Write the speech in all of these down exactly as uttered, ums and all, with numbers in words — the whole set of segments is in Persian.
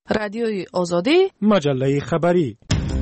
رادیوی آزادی، مجله خبری.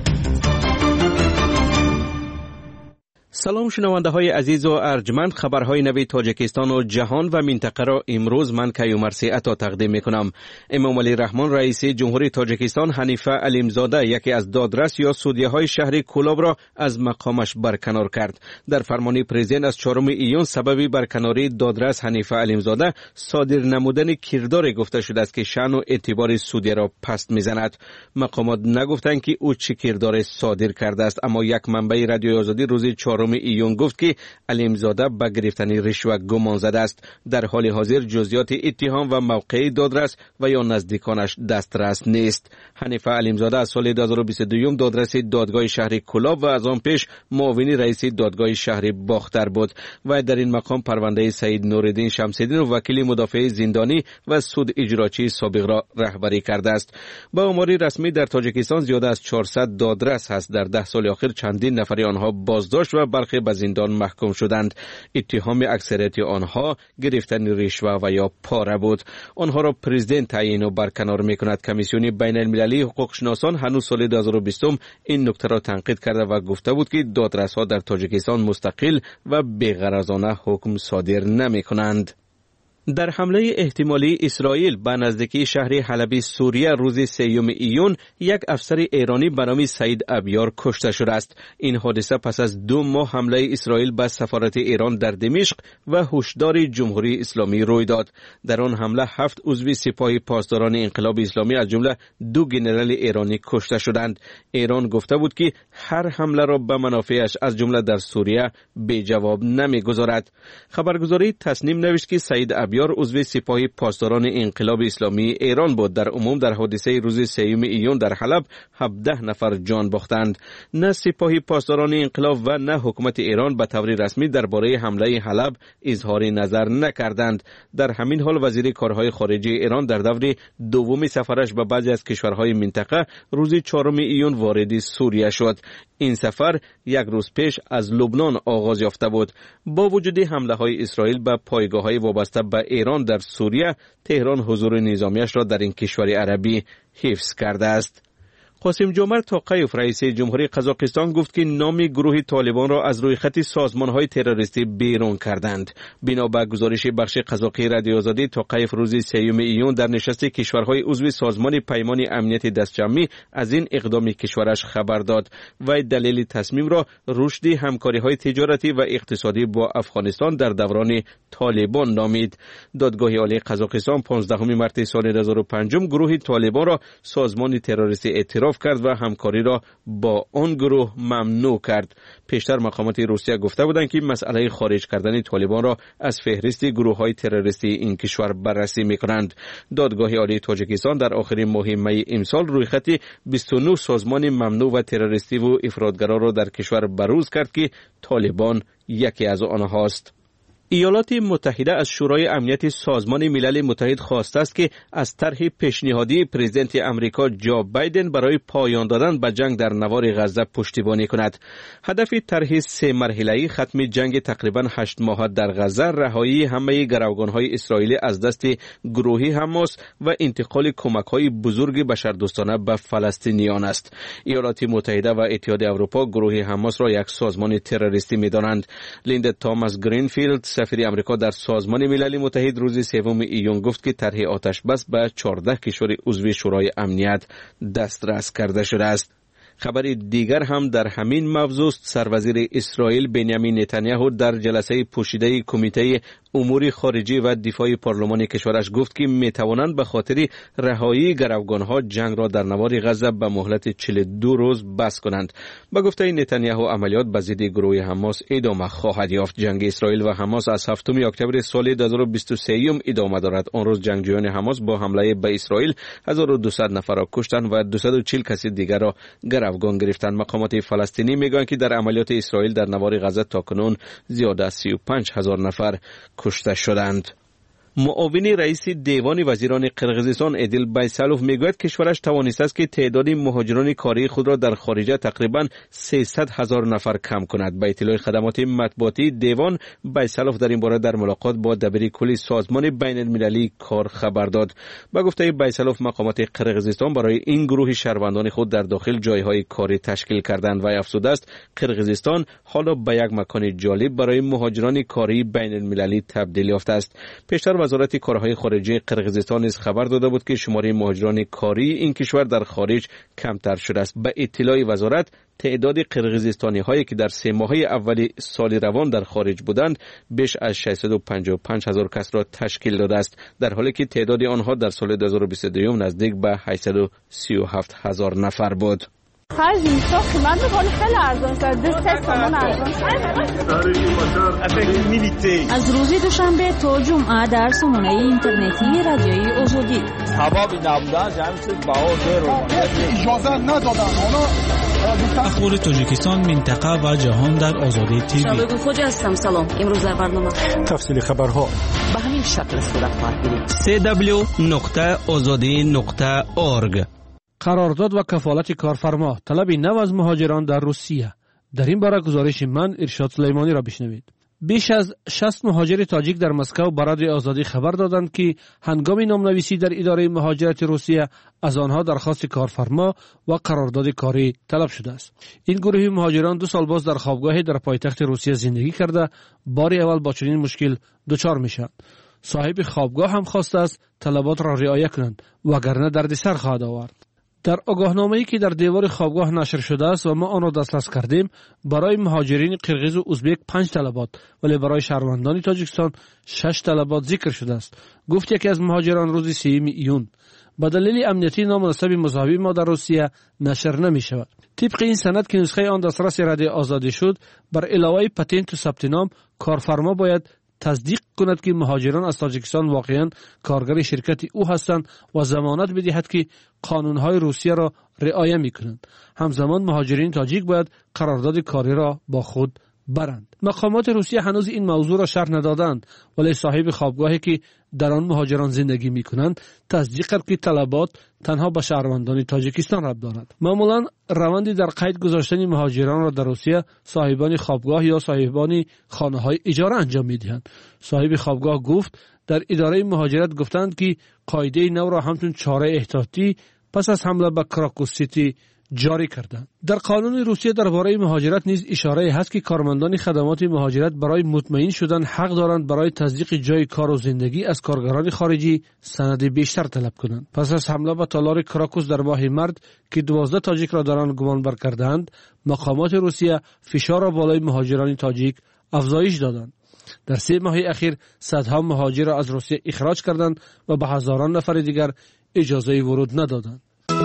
سلام شنونده های عزیز و ارجمند، خبرهای نوی تاجیکستان و جهان و منطقه را امروز من کیومرثی عطا تقدیم می کنم. امام علی رحمان رئیس جمهوری تاجیکستان حنیفه علیمزاده یکی از دادرس یا سودیه های شهر کولاب را از مقامش برکنار کرد. در فرمان پرزیدنت از چهارم ایون سبب برکناری دادرس حنیفه علیمزاده صادر نمودن کردار گفته شده است که شأن و اعتبار سودیه را پست میزند. مقامات نگفتند که او چه کردار صادر کرده است، اما یک منبع رادیوی آزادی روز چهارم ایون گفت که علیمزاده به گرفتن رشوه گمان زده است. در حال حاضر جزئیات اتهام و موقع دادرس و یا نزدیکانش دسترس نیست. حنیفه علیمزاده از سال دو هزار و بیست و دو دادرس دادگاه شهر کولاب و از آن پیش معاون رئیس دادگاه شهر باختر بود و در این مقام پرونده سید نورالدین شمس‌الدین و وکیل مدافع زندانی و سود اجراچی سابق را رهبری کرده است. با آمار رسمی در تاجیکستان زیاده از چهارصد دادرس هست. در ده سال اخیر چندین نفر آنها بازداشت و برخی به زندان محکوم شدند. اتهام اکثریت آنها گرفتن رشوه و یا پاره بود. آنها را پرزیدنت تعیین و برکنار می‌کند. کمیسیون بین المللی حقوق شناسان هنوز سال دو هزار و بیست این نکته را تنقید کرده و گفته بود که دادرس‌ها در تاجیکستان مستقل و بی‌غرضانه حکم صادر نمی‌کنند. در حمله احتمالی اسرائیل به نزدیکی شهر حلب سوریه روز سیوم ایون یک افسر ایرانی به نام سعید ابیار کشته شده است. این حادثه پس از دو ماه حمله اسرائیل به سفارت ایران در دمشق و هشدار جمهوری اسلامی روی داد. در آن حمله هفت عضو سپاه پاسداران انقلاب اسلامی از جمله دو ژنرال ایرانی کشته شدند. ایران گفته بود که هر حمله را به منافعش از جمله در سوریه بی جواب نمیگذارد. خبرگزاری تسنیم نوشت که سعید ابیار عضو سپاه پاسداران انقلاب اسلامی ایران بود. در عموم در حادثه روز سیوم ایون در حلب هفده نفر جان باختند. نه سپاه پاسداران انقلاب و نه حکومت ایران به طور رسمی درباره حمله حلب اظهار نظر نکردند. در همین حال وزیر کارهای خارجه ایران در دور دوم سفرش به بعضی از کشورهای منطقه روز چهارم ایون وارد سوریه شد. این سفر یک روز پیش از لبنان آغاز یافته بود. با وجود حمله های اسرائیل به پایگاه های وابسته به ایران در سوریه، تهران حضور نظامیش را در این کشور عربی حفظ کرده است. قاسم جمعه توقیف رئیس جمهوری قزاقستان گفت که نام گروه طالبان را از روی خط سازمان‌های تروریستی بیرون کردند. بنا به گزارش بخش قزاقی رادیو آزادی، توقیف روز سیوم ایون در نشست کشورهای عضو سازمان پیمان امنیت دستجمعی از این اقدام کشورش خبر داد و دلیل تصمیم را رشد همکاری‌های تجارتی و اقتصادی با افغانستان در دوران طالبان نامید. دادگاه عالی قزاقستان پانزدهم مارس سال دو هزار و پنج گروه طالبان را سازمان تروریستی اعتراف کرد و همکاری را با آن گروه ممنوع کرد. پیشتر مقامات روسیه گفته بودند که مسئله خارج کردن طالبان را از فهرست گروه‌های تروریستی این کشور بررسی می‌کنند. دادگاه عالی تاجیکستان در آخرین ماه می امسال روی خط بیست و نه سازمان ممنوع و تروریستی و افراطگرا را در کشور بروز کرد که طالبان یکی از آنهاست. ایالات متحده از شورای امنیت سازمان ملل متحد خواسته است که از طرح پیشنهادی پرزیدنت امریکا جو بایدن برای پایان دادن به جنگ در نوار غزه پشتیبانی کند. هدف طرح سه مرحله‌ای ختم جنگ تقریباً هشت ماه در غزه، رهایی همه گروگان‌های اسرائیلی از دست گروه حماس و انتقال کمک‌های بزرگ بشردوستانه به فلسطینیان است. ایالات متحده و اتحاد اروپا گروه حماس را یک سازمان تروریستی می‌دانند. لیندا تاماس گرینفیلد سفیر امریکا در سازمان ملل متحد روز سوم ایون گفت که طرح آتش بس به چهارده کشور عضو شورای امنیت دسترس کرده شده است. خبر دیگر هم در همین موضوع است. سروزیر اسرائیل بنیامین نتانیاهو در جلسه پوشیده کمیته امور خارجی و دفاع پارلمان کشورش گفت که می توانند به خاطر رهایی گروگانها جنگ را در نوار غزه به مهلت چهل و دو روز بس کنند. با گفته نتانیاهو عملیات به ضد گروه حماس ادامه خواهد یافت. جنگ اسرائیل و حماس از هفتم اکتبر سال دو هزار و بیست و سه ادامه دارد. آن روز جنگجویان حماس با حمله به اسرائیل هزار و دویست نفر را کشتند و دویست و چهل کس دیگر را گروگان گرفتند. مقامات فلسطینی میگویند که در عملیات اسرائیل در نوار غزه تاکنون زیاد از سی و پنج هزار نفر کشته شدند. معاون رئیس دیوان وزیران قرقیزستان ادیل بیسالوف میگوید کشورش توانسته است که تعداد مهاجران کاری خود را در خارج تقریبا سیصد هزار نفر کم کند. به اطلاع خدمات مطبوعاتی دیوان، بیسالوف در این باره در ملاقات با دبیر کل سازمان بین المللی کار خبر داد. با گفته بیسالوف مقامات قرقیزستان برای این گروه شهروندان خود در داخل جایهای کاری تشکیل کردند و افزوده است قرقیزستان حالا به یک مکان جالب برای مهاجران کاری بین المللی تبدیل یافته است. پیشتر وزارت کارهای خارجه قرقیزستان نیز خبر داده بود که شماره مهاجران کاری این کشور در خارج کمتر شده است. به اطلاع وزارت تعداد قرقیزستانی هایی که در سه ماهه اول سال روان در خارج بودند بیش از ششصد و پنجاه و پنج هزار کس را تشکیل داده است، در حالی که تعداد آنها در سال دو هزار و بیست و دو نزدیک به هشتصد و سی و هفت هزار نفر بود. خرج اینجا قیمت بخوری خیلی ارزان شد. دو سه تومان ارزان شد. از روز دوشنبه تا جمعه در سامانه اینترنتی رادیوی آزادی. سبب نبودن جمعیت بهار رو اجازه ندادن. اخبار تاجیکستان، منطقه و جهان در آزادی تیوی. شبکه خوج هستم. سلام. امروز در برنامه تفصیل خبرها به همین شکل صورت خواهد گرفت. سی دبلیو نقطه آزادی نقطه اورگ. قرارداد و کفالت کارفرما، طلب نو از مهاجران در روسیه. در این باره گزارش من ارشاد سلیمانی را بشنوید. بیش از شصت مهاجر تاجیک در مسکو به رادیو آزادی خبر دادند که هنگام نامنویسی در اداره مهاجرت روسیه از آنها درخواست کارفرما و قرارداد کاری طلب شده است. این گروه مهاجران دو سال باز در خوابگاهی در پایتخت روسیه زندگی کرده بار اول با چنین مشکل دچار میشند. صاحب خوابگاه هم خواسته است طلبات را رعایت کنند وگرنه دردسر خواهد آورد. در آگاهنامه‌ای که در دیوار خوابگاه نشر شده است و ما آن را دسترس کردیم، برای مهاجرین قرقیز و ازبک پنج طلبات ولی برای شهروندان تاجیکستان شش طلبات ذکر شده است. گفت یکی از مهاجران روز سوم ایون به دلیل امنیتی نامناسب مذهبی ما در روسیه نشر نمی شود. طبق این سند که نسخه آن دسترس رادیو آزادی شد، بر علاوه پتنت و ثبت نام، کارفرما باید تصدیق کند که مهاجران از تاجیکستان واقعا کارگر شرکت او هستند و ضمانت بدهد که قانونهای روسیه را رعایت می‌کنند. همزمان مهاجرین تاجیک باید قرارداد کاری را با خود برند. مقامات روسیه هنوز این موضوع را شرح ندادند، ولی صاحب خوابگاهی که در آن مهاجران زندگی می‌کنند تصدیق کرد که طلبات تنها به شهروندان تاجیکستان ربط دارد. معمولا روندی در قید گذاشتن مهاجران را در روسیه صاحبان خوابگاه یا صاحبان خانه‌های اجاره انجام می‌دهند. صاحب خوابگاه گفت در اداره مهاجرت گفتند که قاعده نو را همچون چاره احتیاطی پس از حمله به کراکوس سیتی جاری کردند. در قانون روسیه درباره مهاجرت نیز اشاره هست که کارمندان خدمات مهاجرت برای مطمئن شدن حق دارند برای تصدیق جای کار و زندگی از کارگران خارجی سند بیشتر طلب کنند. پس از حمله به تالار کراکوس در ماه مارس که دوازده تاجیک را در آن گمان بر کردند، مقامات روسیه فشار را بالای مهاجران تاجیک افزایش دادند. در سه ماه اخیر صدها مهاجر را از روسیه اخراج کردند و به هزاران نفر دیگر اجازه ورود ندادند.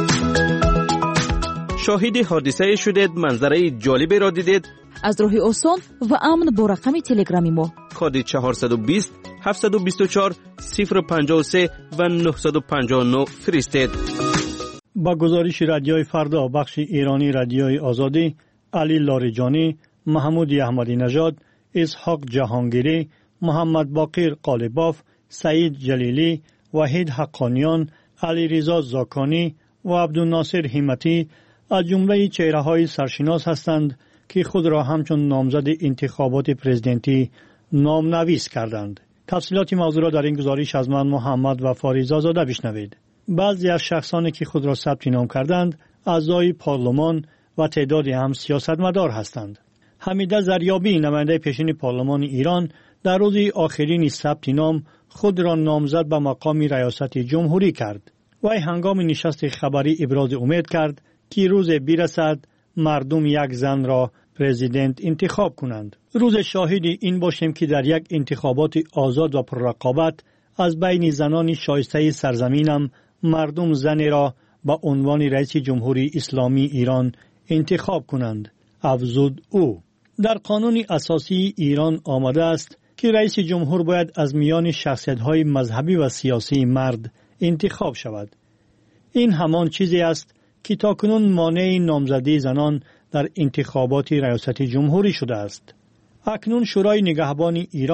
شاهد حادثه شدید، منظره جالبی را دیدید؟ از راه آسان و امن با رقم تلگرامی ما کد چهارصد و بیست هفتصد و بیست و چهار صفر پنجاه و سه و نهصد و پنجاه و نه فرستید. با گزارش رادیوی فردا بخش ایرانی رادیوی آزادی، علی لاریجانی، محمود احمدی نژاد، اسحاق جهانگیری، محمد باقر قالباف، سعید جلیلی، وحید حقانیان، علی رضا زاکانی و عبدالناصر همتی از جمله چهره‌های سرشناس هستند که خود را همچون نامزد انتخابات پرزیدنتی نامنویس کردند. تفصیلات موضوع را در این گزارش از من محمد و فاریزا زاده بشنوید. بعضی از شخصانی که خود را ثبت نام کردند اعضای پارلمان و تعدادی هم سیاستمدار هستند. حمیده زریابی، نماینده پیشین پارلمان ایران، در روز آخرین ثبت نام خود را نامزد به مقام ریاست جمهوری کرد. وی هنگام نشست خبری ابراز امید کرد که روز برسد مردم یک زن را پرزیدنت انتخاب کنند. روز شاهد این باشیم که در یک انتخابات آزاد و پررقابت از بین زنان شایسته سرزمینم مردم زنی را به عنوان رئیس جمهوری اسلامی ایران انتخاب کنند، افزود او. در قانون اساسی ایران آمده است که رئیس جمهور باید از میان شخصیت‌های مذهبی و سیاسی مرد انتخاب شود. این همان چیزی است که تاکنون مانع نامزدی زنان در انتخابات ریاست جمهوری شده است. اکنون شورای نگهبان ایران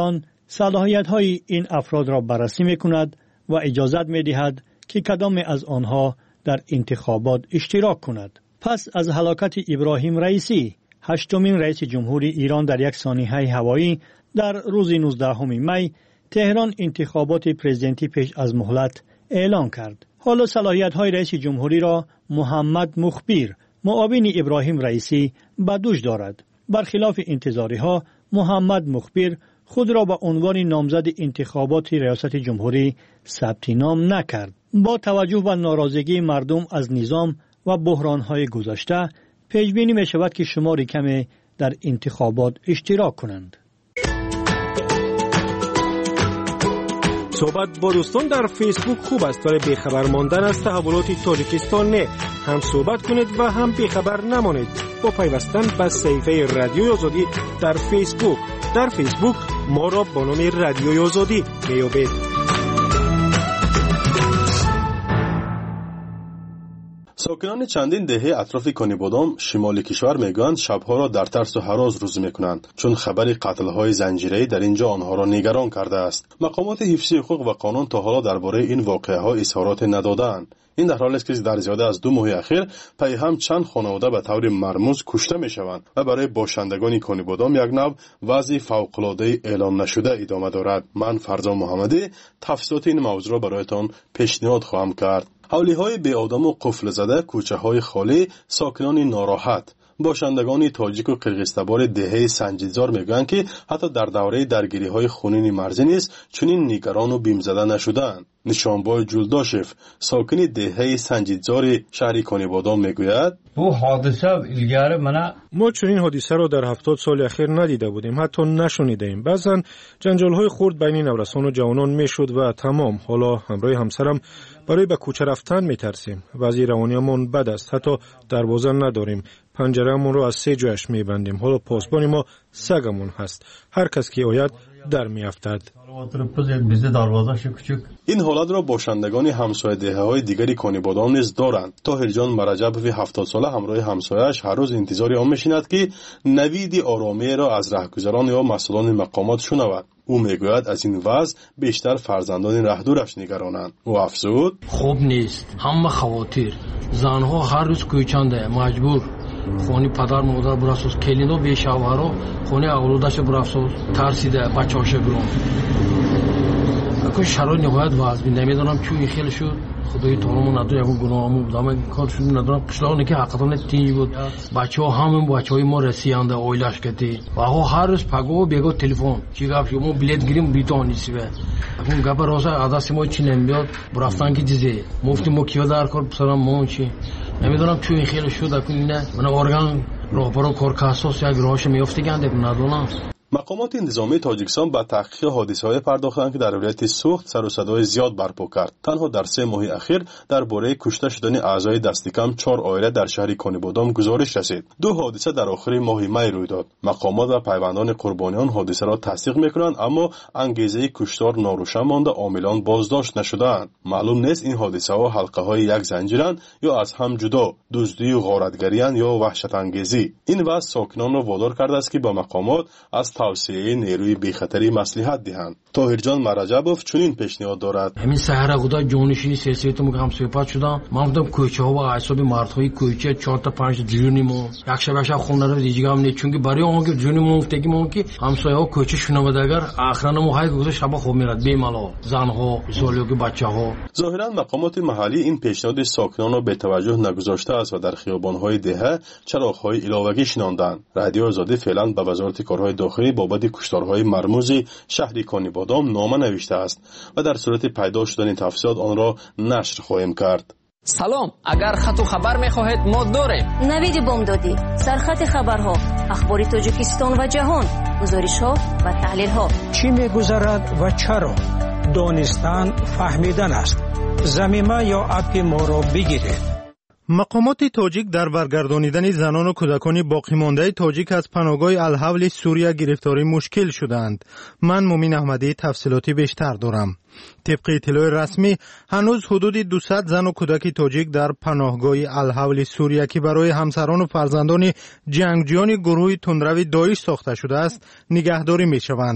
صلاحیت های این افراد را بررسی می کند و اجازت می دهد که کدام از آنها در انتخابات اشتراک کند. پس از هلاکت ابراهیم رئیسی، هشتمین رئیس جمهوری ایران در یک سانحه هوایی در روز نوزدهم می، تهران انتخابات پرزیدنتی پیش از مهلت اعلان کرد. حالا صلاحیت های رئیس جمهوری را محمد مخبر، معاون ابراهیم رئیسی، به دوش دارد. برخلاف انتظاری ها، محمد مخبر خود را به عنوان نامزد انتخابات ریاست جمهوری ثبت نام نکرد. با توجه به ناراضگی مردم از نظام و بحران‌های گذشته، پیش بینی می شود که شماری کمی در انتخابات اشتراک کنند. صحبت با دوستان در فیسبوک خوب است، ولی بیخبر ماندن از تحولات تاجیکستان نه. هم صحبت کنید و هم بیخبر نمانید با پیوستن به صفحه رادیوی آزادی در فیسبوک. در فیسبوک ما را با نام رادیوی آزادی میابید. ساکنان چندین دهه اطراف کانیبادام شمال کشور میگویند شبها را در ترس و هراس روز میکنند، چون خبر قتل‌های زنجیره‌ای در اینجا آنها را نگران کرده است. مقامات حفظی حقوق و قانون تا حالا درباره این واقعه‌ها اظهارات ندادند. این در حالی است که در زیاده از دو ماه اخیر پی هم چند خانواده به طور مرموز کشته میشوند و برای باشندگان کانیبادام یک نوع وضع فوق‌العاده اعلام نشده ادامه دارد. من فرزا محمدی تفصیلات این موضوع را برایتان پیشنهاد خواهم کرد. حولی‌های بی آدم و قفل زده، کوچه‌های خالی، ساکنان ناراحت. باشندگان تاجیک و قرقیزتبار دهه سنجیدزار میگویند که حتی در دوره درگیری‌های خونین مرزی نیز چنین نگران و بیم زده نشدند. نشانبای جلداشف، ساکن دهه سنجیدزار شهر کانیبادام میگوید: بو حادثه ilgari mana ما چنین حادثه را در هفتاد سال اخیر ندیده بودیم، حتی نشنیدیم. بعضن جنجال‌های خرد بین نورسان و جوانان میشد و تمام. حالا همراه همسرم برای به کوچه رفتن میترسیم. وضع روانیمان بد است، حتی دروازه نداریم. پنجره‌مون رو از سه جایش میبندیم. حالا پاسبان ما سگمون هست. هر کس که آید در میافتد. این حالت را باشندگان همسایه دهه‌های دیگری کانیبادام نیز دارند. طاهر جان مرجبوی هفتاد ساله همراه همسایه‌اش هر روز انتظار آن می‌شیند که نوید آرامی را از رهگذران یا مسئولان مقامات شنود. او میگوید از این وضع بیشتر فرزندان رهدورش نگرانند. او افزود: خوب نیست. همه خواتیر زنها هر روز کوچنده مجبور خونی پدر مادر براسوس کلینو به شوهرو خونی اولادش براسوس ترسیده بچه‌اش برون. اگه شرایط نهایت وضعی نمیدونم چون این خیلی شد. خدای تورمون نداره اگه گناهمون بودم کار شد ندارم. قشلاقی که حقیقتا تینج بود. بچه‌ها همون بچه‌های ما رسیدند اویلاش کردی. و آقا هر روز پگو بگو تلفن چی گفت شما بلیط گیریم بریتانی سیبه. اون گپ راست عدس ما چی نمیاد برفتن کی چیزی. مفتی ما کیو در کار بسرم ما چی. نمیدونم چون این خیلی شد اگه نه من ارگان راهبرو کار کاسوس یک راهش میافتی گنده ندونم. مقامات نظامی تاجیکستان به تحقیق حادثه‌های پرداختند که در ولایت سوخت سر و صدای زیاد برپا کرد. تنها در سه ماه اخیر درباره کشته شدن اعضای دست کم چهار عائله در شهر کانیبادام گزارش رسید. دو حادثه در آخر ماه می روی داد. مقامات و پیوندان قربانیان حادثه را تصدیق می‌کنند، اما انگیزه کشتار ناروشن مانده، عاملان بازداشت نشده‌اند. معلوم نیست این حادثه‌ها حلقه‌های یک زنجیرند یا از هم جدا، دزدی و غارتگری‌اند یا وحشت انگیزی. این وضع ساکنان را وادار کرده است که با مقامات از توسعه نیروی بیخطری مصلحت دهند. طاهر جان مرجبوف چنین پیشنهاد دارد: همین سحر خدا جونشینی سیاست مو هم صحبت شدم. من گفتم کوچه ها و اعصاب مردهای کوچه چهار تا پنج جونیمو یک شب شب خونه رو دیگه هم نه، چون که برای اون که جونیمو گفتگی مون که همسایه ها کوچه شنوادگر اخرانه مو های گذاشت شب خوب میرد بی مالا زن ها سالیو که بچه ها. ظاهرا مقامات محلی این پیشنهاد ساکنان را به توجه نگذاشته است و در خیابان های دهه چراغ های علاوگی شناندند. رادیو آزادی فعلا به وزارت کارهای داخلی بابت کشتارهای مرموز شهر کانیبادام نامه نوشته است و در صورت پیدا شدن تفصیلات آن را نشر خواهیم کرد. سلام، اگر خط و خبر می‌خواهید ما داریم. نوید بامدادی، سرخط خبرها، اخبار تاجیکستان و جهان، گزارش‌ها و تحلیل‌ها. چی می‌گذرد و چرا؟ دانستن فهمیدن است. ضمیمه یا اپ ما را بگیرید. مقامات تاجیک در برگردانیدن زنان و کودکان باقی مانده تاجیک از پناهگاه الحول سوریه گرفتاری مشکل شدند. من مومین احمدی تفصیلاتی بیشتر دارم. طبق اطلاع رسمی هنوز حدود دویست زن و کودک تاجیک در پناهگاه الحول سوریه که برای همسران و فرزندان جنگجویان گروه تندرو داعش ساخته شده است نگهداری می شوند.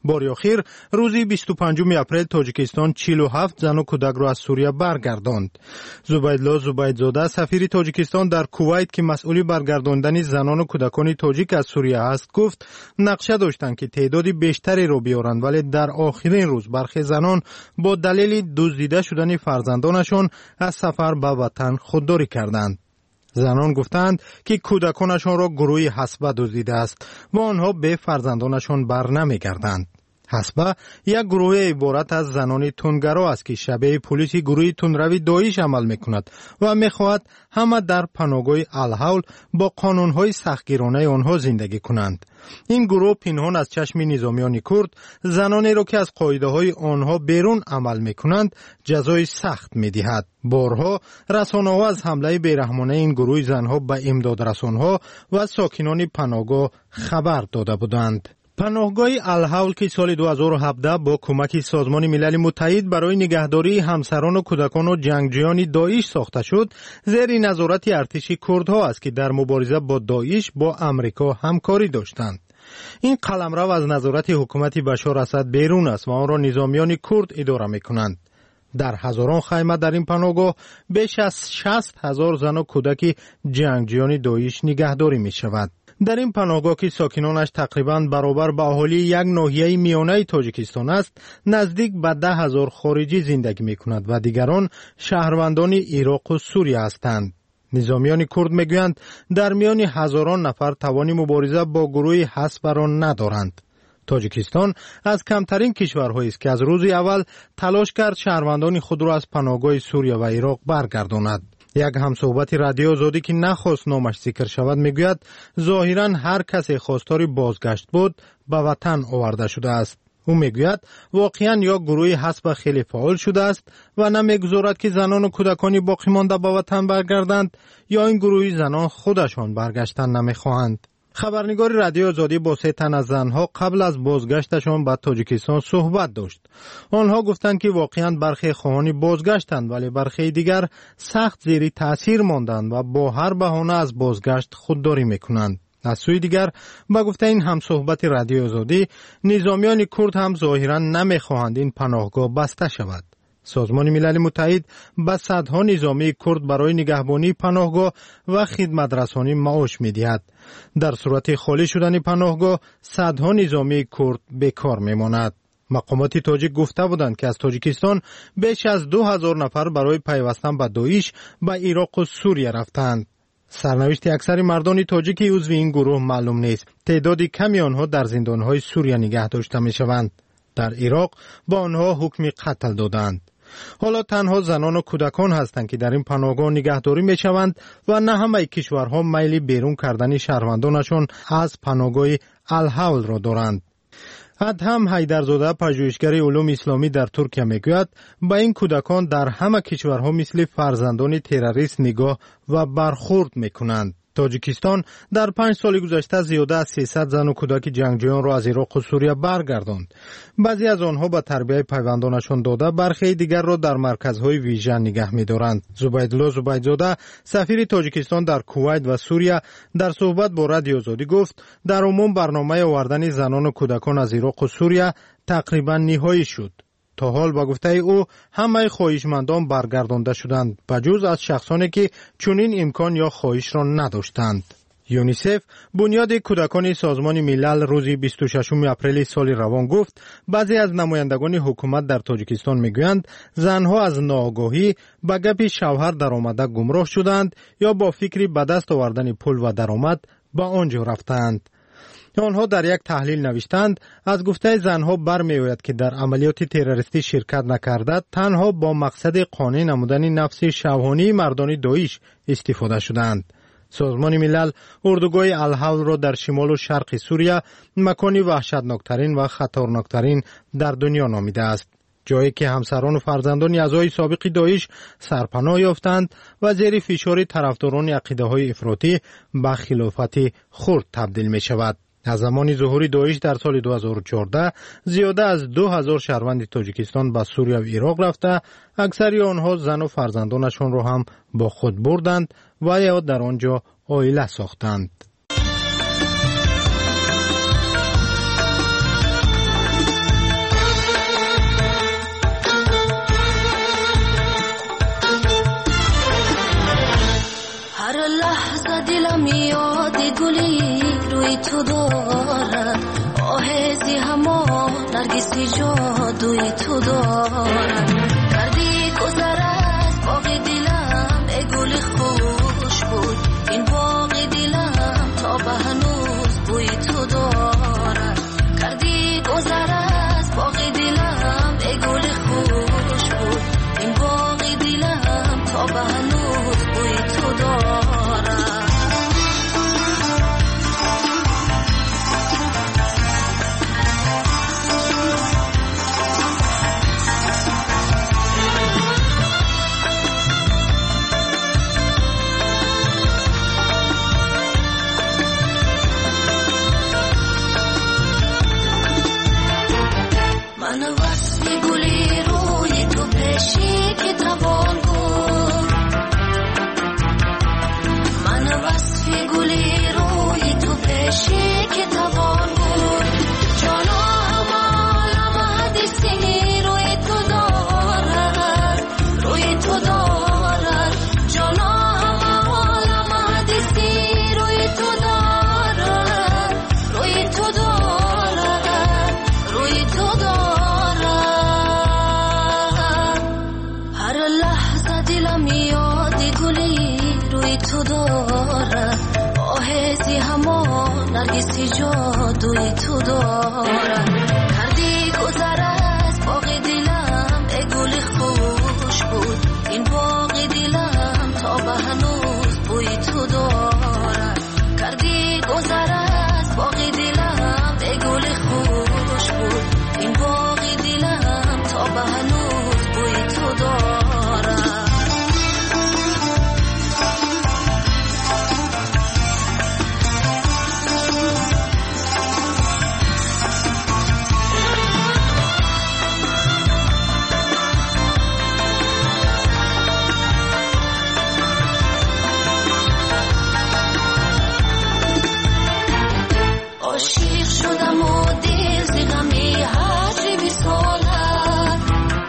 بار اخیر روز بیست و پنجم اپریل تاجیکستان چهل و هفت زن و کودک را از سوریه برگرداند. زبیدالله زبیدزاده سفیر تاجیکستان در کویت که مسئول برگرداندن زنان و کودکان تاجیک از سوریه است گفت نقشه داشتند که تعداد بیشتری را بیارند، ولی در آخرین روز برخی زنان با دلیل دزدیده شدن فرزندانشان از سفر به وطن خودداری کردند. زنان گفتند که کودکانشان را گروهی حسبه دزدیده است و آنها به فرزندانشان بر نمیگردند. حسبه یک گروه عبارت از زنان تندگرا است که شبیه پلیس گروه تندروی داعش عمل میکند و میخواهد همه در پناهگاه الحول با قانونهای سختگیرانه آنها زندگی کنند. این گروه پنهان از چشم نظامیان کرد زنانی را که از قاعده های آنها بیرون عمل میکنند جزای سخت میدهد. بارها رسانه‌ها از حمله بیرحمانه این گروه زنها به امداد رسانها و ساکنان پناهگاه خبر داده بودند. پناهگاه الحول که سال دو هزار و هفده با کمک سازمان ملل متحد برای نگهداری همسران و کودکان و جنگجویان داعش ساخته شد، زیر نظارت ارتش کردها است که در مبارزه با داعش با امریکا همکاری داشتند. این قلمرو از نظارت حکومت بشار اسد بیرون است و آن را نظامیان کرد اداره می‌کنند. در هزاران خیمه در این پناهگاه بیش از شصت هزار زن و کودک جنگجویان داعش نگهداری می‌شود. در این پناهگاه که ساکنانش تقریباً برابر با اهالی یک ناحیه میانه تاجیکستان است، نزدیک به ده هزار خارجی زندگی می‌کند و دیگران شهروندان عراق و سوریه هستند. نظامیان کرد میگویند در میان هزاران نفر توان مبارزه با گروه حسب را ندارند. تاجیکستان از کمترین کشورهایی است که از روز اول تلاش کرد شهروندان خود را از پناهگاه سوریه و عراق برگرداند. یک همصحبت رادیو آزادی که نخواست نامش ذکر شود میگوید ظاهراً هر کسی خواستار بازگشت بود به وطن آورده شده است. او میگوید واقعاً یا گروه حسب خیلی فعال شده است و نمیگذارد که زنان و کودکانی باقی مانده به وطن برگردند، یا این گروه زنان خودشان برگشتن نمیخواهند. خبرنگار رادیو آزادی با سه تن از زنها قبل از بازگشتشان به تاجیکستان صحبت داشت. آنها گفتند که واقعاً برخی خواهان بازگشتند، ولی برخی دیگر سخت زیر تاثیر ماندند و با هر بهانه از بازگشت خودداری میکنند. از سوی دیگر با گفته این همصحبت رادیو آزادی، نظامیان کرد هم ظاهراً نمیخواهند این پناهگاه بسته شود. سازمان ملل متحد به صدها نظامی کرد برای نگهبانی پناهگاه و خدمت رسانی معاش می‌دهد. در صورت خالی شدن پناهگاه صدها نظامی کرد بیکار میماند. مقامات تاجیک گفته بودند که از تاجیکستان بیش از دو هزار نفر برای پیوستن به داعش به عراق و سوریه رفتند. سرنوشت اکثر مردان تاجیک عضو این گروه معلوم نیست. تعداد کمی آنها در زندان‌های سوریه نگه داشته می‌شوند. در عراق با آنها حکم قتل دادند. حالا تنها زنان و کودکان هستند که در این پناهگاه نگهداری میشوند و نه همه کشورها میل بیرون کردن شهروندانشان از پناهگاه الحول را دارند. ادهم حیدرزاده پژوهشگر علوم اسلامی در ترکیه میگوید با این کودکان در همه کشورها مثل فرزندان تروریست نگاه و برخورد میکنند. تاجیکستان در پنج سال گذشته زیاده از سیصد زن و کودک جنگجویان را از عراق و سوریه برگرداند. بعضی از آنها به تربیت پیوندانشان داده، برخی دیگر را در مرکزهای ویژه نگه می‌دارند. زبیدالله زبیدزاده سفیر تاجیکستان در کویت و سوریه در صحبت با رادیو آزادی گفت در عموم برنامه آوردن زنان و کودکان از عراق و سوریه تقریبا نهایی شد. تا حال با گفته او همه خواهشمندان برگردانده شدند بجز از شخصانی که چنین امکان یا خواهش را نداشتند. یونیسف بنیاد کودکان سازمان ملل روز بیست و ششم اپریل سال روان گفت بعضی از نمایندگان حکومت در تاجیکستان میگویند زنها از ناآگاهی به گپ شوهر درآمده گمراه شدند یا با فکری به دست آوردن پول و درآمد به آنجا رفتند. آنها در یک تحلیل نوشتند از گفته زنها برمی‌آید که در عملیات تروریستی شرکت نکرده تنها با مقصد قانع نمودن نفس شوهانی مردان داعش استفاده شدند. سازمان ملل اردوگاه الحول را در شمال و شرق سوریه مکانی وحشتناکترین و خطرناکترین در دنیا نامیده است. جایی که همسران و فرزندان اعضای سابق داعش سرپناه یافتند و زیر فشار طرفداران عقیده‌های افراطی به خلافت خرد تبدیل می شود. از زمان ظهور داعش در سال دو هزار و چهارده زیاده از دو هزار شهروند تاجیکستان به سوریه و عراق رفته، اکثری آنها زن و فرزندانشان را هم با خود بردند و یا در آنجا عائله ساختند. لحظه دلم یاد گلی روی تو دارد آهزی همان نرگسی جادوی تو دارد کردی گذر از باغ دلم ای گل خوش بود این باغ دلم تا به هنوز بوی تو دارد کردی گذر از باغ دلم ای گل خوش بود این باغ دلم تا به هنوز بوی تو دارد من وصف گلی روی تو پیشی که توان بود من وصف گلی روی تو پیشی که توان بود جانا همال حدیثی روی تو دارد روی تو دارد جانا همال حدیثی روی تو دارد روی تو دارد روی تو دارد تو دارد آهزی همان نرگسی جادوی تو دارد کردی گذر از باغ دلم ای گل خوش بود این باغ دلم تا به هنوز بوی تو دارد کردی گذر از باغ دلم ای گل خوش بود این باغ دلم تا به هنوز بوی تو دارد عاشق شدم و دل ز غمی هجر وصالت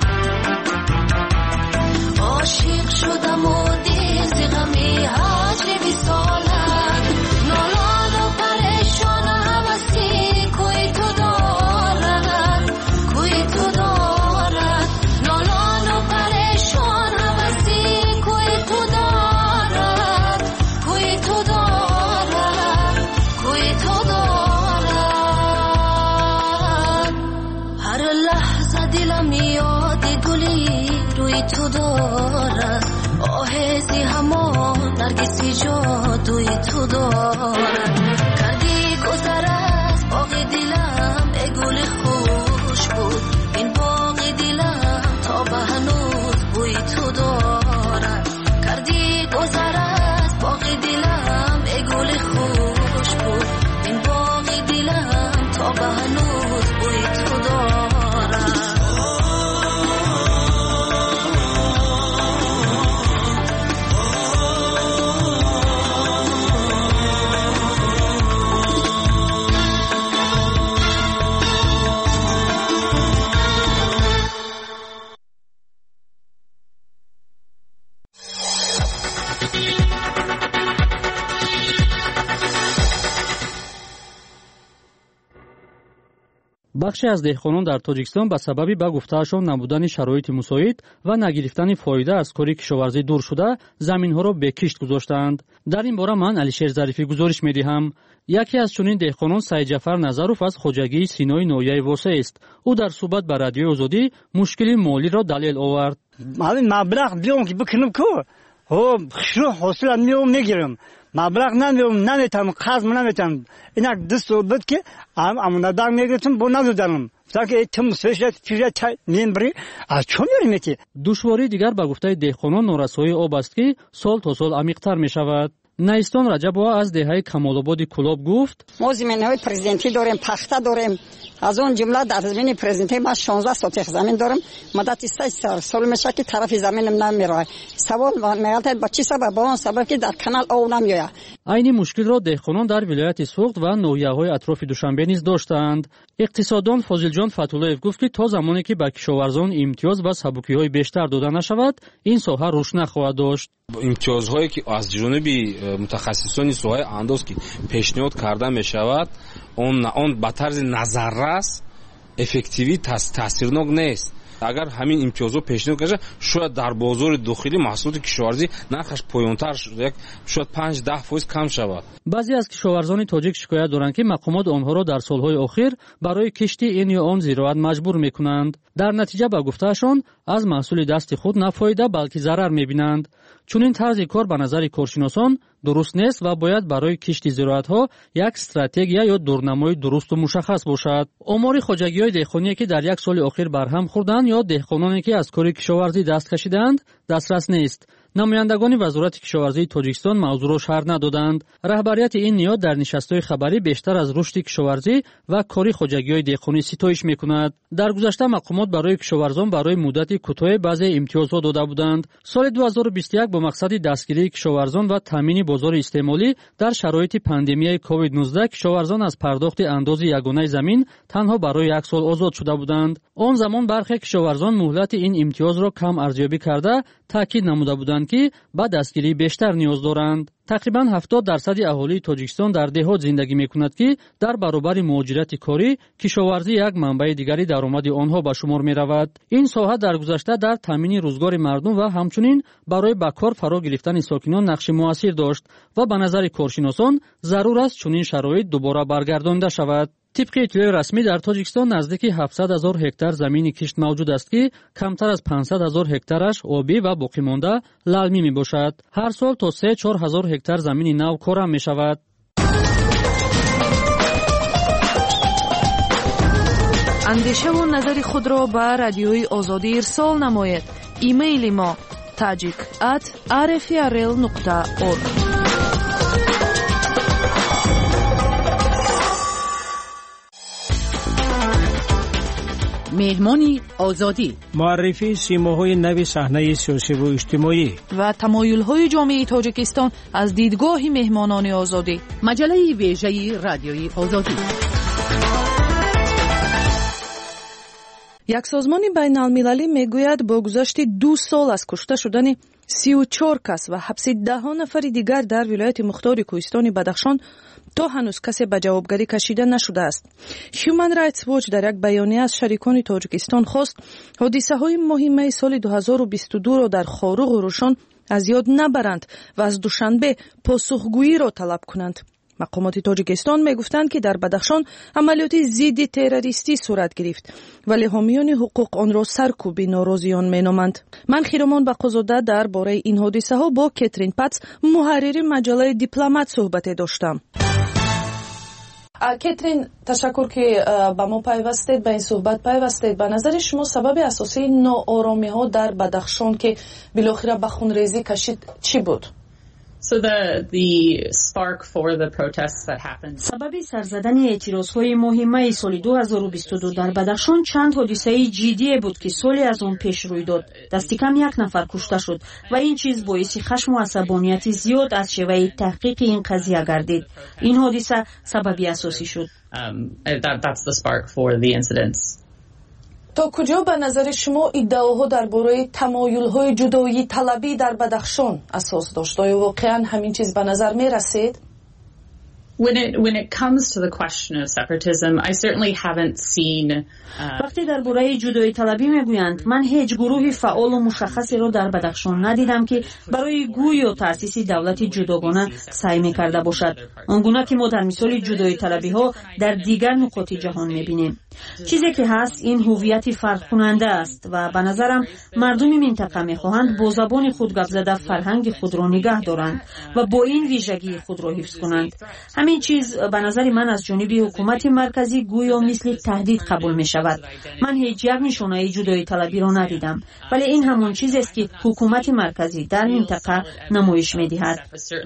عاشق شدم و دل ز غمی هجر وصالت نالان و پریشان هوسی کوی تو دارد کوی تو دارد نالان و پریشان هوسی کوی تو دارد کوی تو دارد کوی تو دارد دلم یاد گلی روی تو دارد آهزی همان نرگسی جادوی تو دارد کردی گذر از باغ دلم ای گل خوش بود این باغ دلم تا به هنوز بوی تو دارد کردی گذر از باغ دلم ای گل خوش بود این باغ دلم تا به هنوز بوی تو دارد بخشی از دهقانان در تاجیکستان به سببی به گفته‌شان نبودن شرایط مساعد و نگرفتن فایده از کاری کشاورزی دور شده زمین‌ها را به کشت گذاشتند. در این باره من علیشیر ظریفی گزارش می‌دهم. یکی از چنین دهقانان سعید جعفر نظروف از خواجگی سینای نویه واسه است. او در صحبت با رادیوی آزادی مشکل مالی را دلیل آورد. من مبلغ بیام که بکنم کو ها خشو حاصل میام میگیرم مبلغ نمیام نمیتونم قرض نمیتونم اینا دست بود که ام امون دام میگیرم بو ندادم فقط تم سوشت فیزیت میمبری از چون میرمیتی. دشواری دیگر به گفته دهقانان نورسایی آب است که سال تا سال عمیق‌تر میشود. نیستان رجب‌ها از دهه کمال‌آباد کلاب گفت ما زمین‌های پرزیدنتی داریم، پخته داریم. از اون جمله در زمین پرزیدنتی ما شانزده سوتیخ زمین دارم. مدت سه سال میشه که طرف زمینم نمیره. سوال میگه با چی سبب؟ با اون سبب که در کانال آب نمیاد. عین مشکل را دهقانان در ولایت سوخت و ناحیه‌های اطراف دوشنبه نیز داشتند. اقتصاددان فاضل جان فتولایف گفت که تا زمانی که به کشاورزان امتیاز و سبکی‌های بیشتر داده نشود، این ساحه رشد نخواهد داشت. امتیازهایی که از جانب متخصصان سوهای انداز که پیشنهاد کرده می شود اون اون به طرز نظررس افکتیوی تاثیرناک نیست. اگر همین امتیازها پیشنهاد کنه شاید در بازار داخلی محصولات کشاورزی نرخش پایینتر شد، شاید پنج ده فیصد کم شود. بعضی از کشاورزان تاجیک شکایت دارند که مقامات آنها را در سالهای اخیر برای کشت این یا آن زراعت مجبور میکنند. در نتیجه به گفتهشان از محصول دست خود نه فایده بلکه ضرر میبینند. چون این طرز کار به نظر کارشناسان درست نیست و باید برای کشت زراعت‌ها یک استراتژی یا دورنمای درست و مشخص باشد. آمار خواجگی‌های دهقانی که در یک سال اخیر برهم خوردند یا دهقانانی که از کار کشاورزی دست کشیدند دسترس نیست. نمایندگان وزارت کشاورزی تاجیکستان موضوع را شرح ندادند. رهبریت این نهاد در نشست‌های خبری بیشتر از رشد کشاورزی و کاری خواجگی‌های دهقانی ستایش می‌کند. در گذشته مقامات برای کشاورزان برای مدت کوتاه بعضی امتیازات داده بودند. سال دو هزار و بیست و یک با مقصد دستگیری کشاورزان و تامین بازار استعمالی در شرایط پاندمیای کووید نوزده کشاورزان از پرداخت انداز یگانه زمین تنها برای یک سال آزاد شده بودند. آن زمان برخی کشاورزان مهلت این امتیاز را کم ارزیابی کرده تاکید نموده بودند که با دستگیری بیشتر نیاز دارند. تقریباً هفتاد درصد اهالی تاجیکستان در دهات زندگی می‌کند که در برابر مهاجرت کاری کشاورزی یک منبع دیگری درآمد آنها به شمار می‌رود. این ساحت در گذشته در تامین روزگار مردم و همچنین برای به کار فرا گرفتن ساکنان نقش مؤثر داشت و به نظر کارشناسان ضرور است چنین شرایط دوباره برگردانده شود. طبق اطلاع رسمی در تاجیکستان نزدیک هفتصد هزار هکتار زمین کشت موجود است که کمتر از پانصد هزار هکتارش آبی و باقی مانده للمی می باشد. هر سال تا سه چهار هزار هکتار زمین نو کارم می شود. اندیشه و نظر خود را به رادیوی آزادی ارسال نماید. ایمیل ما tajik at r f r l nokta org. مهمانی آزادی، معرفی سیماهای نو صحنه سیاسی و اجتماعی و تمایل‌های جامعه تاجیکستان از دیدگاه مهمانان آزادی. مجله ویژه رادیوی آزادی. یک سازمان بین المللی میگوید با گذشت دو سال از کشته شدن سی و چهار کس و حبس ده نفر دیگر در ولایت مختار کوهستان بدخشان تا هنوز کسی به جوابگری کشیده نشده است. هیومن رایتس واچ در یک بیانیه از شریکان تاجیکستان خواست حادثه های مهم سال دو هزار و بیست و دو را در خاروق و روشن از یاد نبرند و از دوشنبه پاسخگویی را طلب کنند. مقامات تاجیکستان میگفتند که در بدخشان عملیات ضد تروریستی صورت گرفت ولی حامیان حقوق آن را سرکوب ناراضیان مینامند. من خیرمان بقازاده درباره این حادثه ها با کاترین پاتس محرر مجله دیپلمات صحبت داشتم. کاترین، تشکر که با ما پیوستید، به این صحبت پیوستید. به نظر شما سبب اساسی ناآرامی ها در بدخشان که بالاخره به خونریزی کشید چی بود؟ So the the spark for the protests that happened. سبب سرزدن اعتراضهای مهمه سال دو هزار و بیست و دو در بدخشان چند حادثه جدی بود که سالی از آن پیش روی داد. دست کم یک نفر کشته شد و این چیز باعث خشم و عصبانیت زیاد از شیوه تحقیق این قضیه گردید. این حادثه سببی اساسی شد. Um, that, that's the spark for the incidents. تا کجا به نظر شما ادعاها درباره تمایل‌های جدایی طلبی در بدخشان اساس داشت؟ آیا واقعاً همین چیز به نظر می رسید؟ When it when it comes to the question of separatism, I certainly haven't seen. Uh, وقتی درباره جدایی طلبی میگویند، من هیچ گروهی فعال و مشخصی را در بدخشان ندیدم که برای گوی و تأسیس دولتی جداگانه سعی می‌کرده باشد. آنگونه که ما در مثال جدایی طلبی ها در دیگر نقاط جهان می‌بینیم. چیزی که هست این هویت فرق کننده است و به نظرم مردم منطقه می‌خواهند با زبان خود گپ زده فرهنگ خود را نگه دارند و با این ویژگی خود را حفظ کنند. همین چیز به نظر من از جانب حکومت مرکزی گویا مثل تهدید قبول می شود. من هیچ یک نشانه جدایی طلبی را ندیدم ولی این همون چیزی است که حکومت مرکزی در منطقه نمایش می دهد.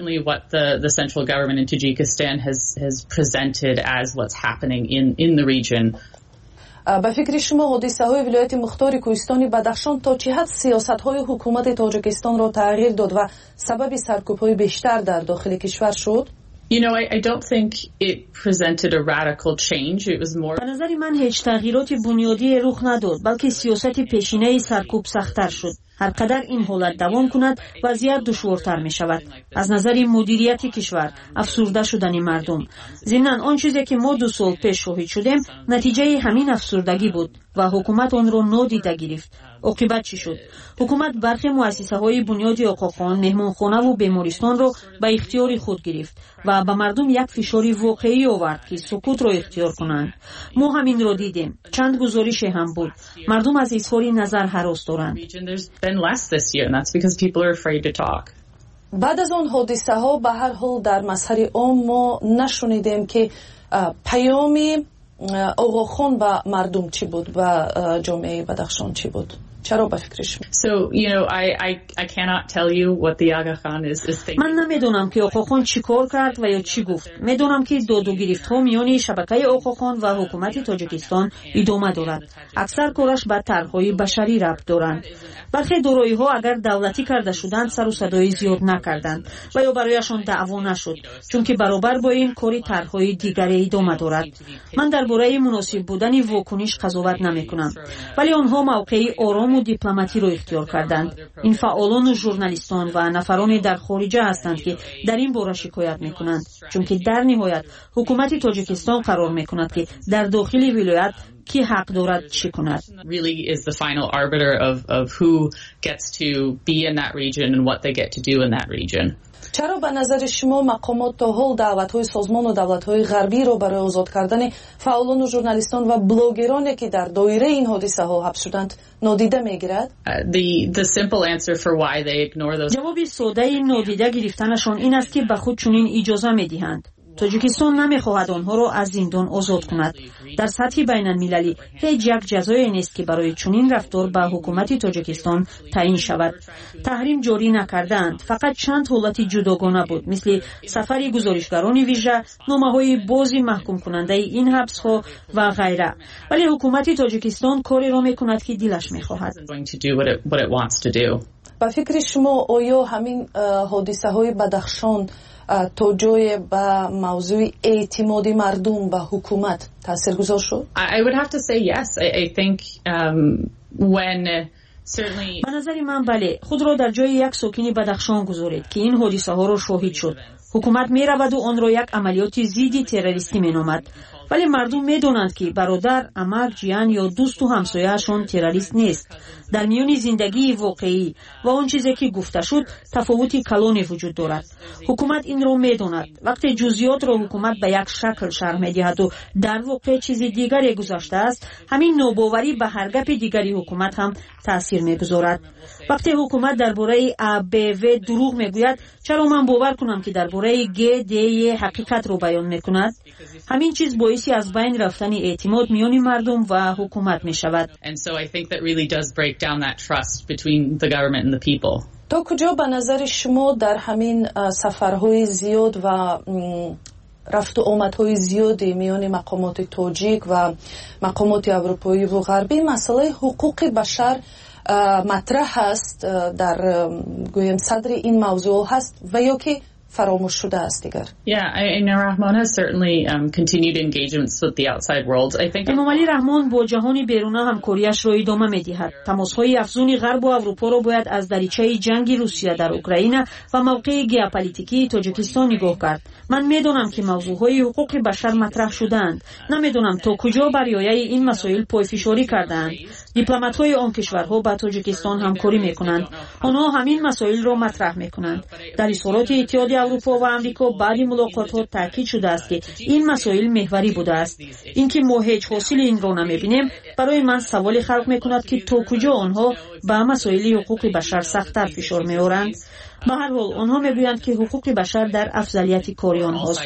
به فکر شما حادثه های ولایت مختار کوهستان بدخشان تا چه حد سیاست های حکومت تاجیکستان را تغییر داد و سبب سرکوب های بیشتر در داخل کشور شد؟ You know, I, I don't think it presented a radical change. It was more. به نظر من هیچ تغییرات بنیادی رخ نداد، بلکه سیاست پیشینه سرکوب سخت‌تر شد. هر قدر این حالت دوام کند وضعیت دشوارتر می شود. از نظر مدیریت کشور افسرده شدن مردم. ضمناً آن چیزی که ما دو سال پیش شاهد شدیم نتیجه همین افسردگی بود و حکومت آن را نادیده گرفت. عاقبت چی شد؟ حکومت برخی مؤسسه های بنیاد آقاخان، مهمانخانه و بیمارستان را به اختیار خود گرفت و به مردم یک فشاری واقعی آورد که سکوت را اختیار کنند. ما همین را دیدیم. چند گزارش هم بود. مردم از اظهار نظر هراس دارند. بعد از اون حادثه ها به هر حال در مسیر عام ما نشنیدیم که پیامی آقاخان به مردم چی بود و جامعه بدخشان چی بود. چرا به فکرش؟ So, you know, I I I cannot tell you what the Aga Khan is is thinking. من نمیدونم که آقاخان چی کار کرد و یا چی گفت. میدونم که داد و گریفت ها میان شبکه آقاخان و حکومت تاجیکستان ادامه دارد. اکثر کارش به طرحهای بشری ربط دارند. برخی دارایی ها اگر دولتی کرده شدند سر و صدای زیاد نکردند و یا برایشان دعوا نشد، چون که برابر با این کاری طرحهای دیگری ادامه دارد. من درباره مناسب بودن واکنش قضاوت نمیکنم، ولی آنها موقعی آرام و دیپلماتی را اختیار کردند. این فعالان و ژورنالیستان و نفران در خارجه هستند که در این باره شکایت میکنند، چون که در نهایت حکومت تاجیکستان قرار میکند که در داخل ولایت کی حق دارد چی کند. Really is the final arbiter of of who gets to be in that region and what they get to do in that region. چرا به نظر شما مقامات تا حال دعوت‌های سازمان و دولت‌های غربی را برای آزاد کردن فعالان و ژورنالیستان و بلاگرانی که در دایره این حادثه ها حبس شدند نادیده می‌گیرد؟ The the simple answer for why they ignore those. جواب ساده نادیده گرفتنشان این است که به خود چنین اجازه می‌دهند. تاجیکستان نمیخواهد آنها را از زندان آزاد کند. در سطح بین المللی هیچ یک جزایی نیست که برای چنین رفتار به حکومت تاجیکستان تعیین شود. تحریم جاری نکردند، فقط چند حالت جداگانه بود، مثل سفر گزارشگران ویژه، نامه‌های بازی محکوم کننده این حبس‌ها و غیره. ولی حکومت تاجیکستان کاری را میکند که دلش میخواهد. با فکر شما آیا همین حادثه های بدخشان تا جای به موضوع اعتماد مردم به حکومت تاثیرگذار شد؟ I would have to say yes. I, I think um, when certainly. به نظر من بله. خود را در جای یک ساکن بدخشان گذارید که این حادثه ها را شاهد شد. حکومت می رود و آن را یک عملیات ضد تروریستی می نامد. ولی مردم می دانند که برادر، عمه، جیان یا دوست و همسایه‌شان تروریست نیست. در میان زندگی واقعی و آن چیزی که گفته شد تفاوتی کلانی وجود دارد. حکومت این را می داند. وقتی جزئیات را حکومت به یک شکل شرح می دهد و در واقع چیز دیگری گذاشته است، همین ناباوری به هر گپ دیگری حکومت هم تاثیر می گذارد. وقتی حکومت درباره ا ب و دروغ می گوید، چرا من باور کنم که درباره گ د حقیقت رو بیان می کند؟ همین چیز باعثی از بین رفتن اعتماد میان مردم و حکومت می شود. And so I think that really does break down that trust between the government and the people. تا کجا به نظر شما در همین سفرهای زیاد و رفت و آمدهای زیادی میان مقامات تاجیک و مقامات اروپایی و غربی مسئله حقوق بشر مطرح هست، در گویم صدر این موضوع هست و یا که فراموش شده است دیگر؟ Yeah, I know Rahman has certainly um, continued engagements with the outside world. I think امام علی رحمان با جهان بیرون همکاریش را ادامه می‌دهد. تماس‌های افزون غرب و اروپا را باید از دریچه جنگ روسیه در اوکراین و موقع ژئوپلیتیکی تاجیکستان نگاه کرد. من می‌دانم که موضوع‌های حقوق بشر مطرح شده‌اند. نمی‌دانم تا کجا بر روی این مسائل پایفشاری کردند. دیپلمات‌های آن کشورها با تاجیکستان همکاری می‌کنند. آنها همین مسائل را مطرح می‌کنند. در اظهارات اتحادیه اروپا و امریکا بعد ملاقات‌ها تاکید شده است که این مسائل محوری بوده است. اینکه ما هیچ حاصل این را نمی‌بینیم برای من سوال خلق می‌کند که تا کجا آنها به مسائل حقوق بشر سخت‌تر فشار می‌آورند. به هر حال آنها میگویند که حقوق بشر در افضلیت کاری آنهاست.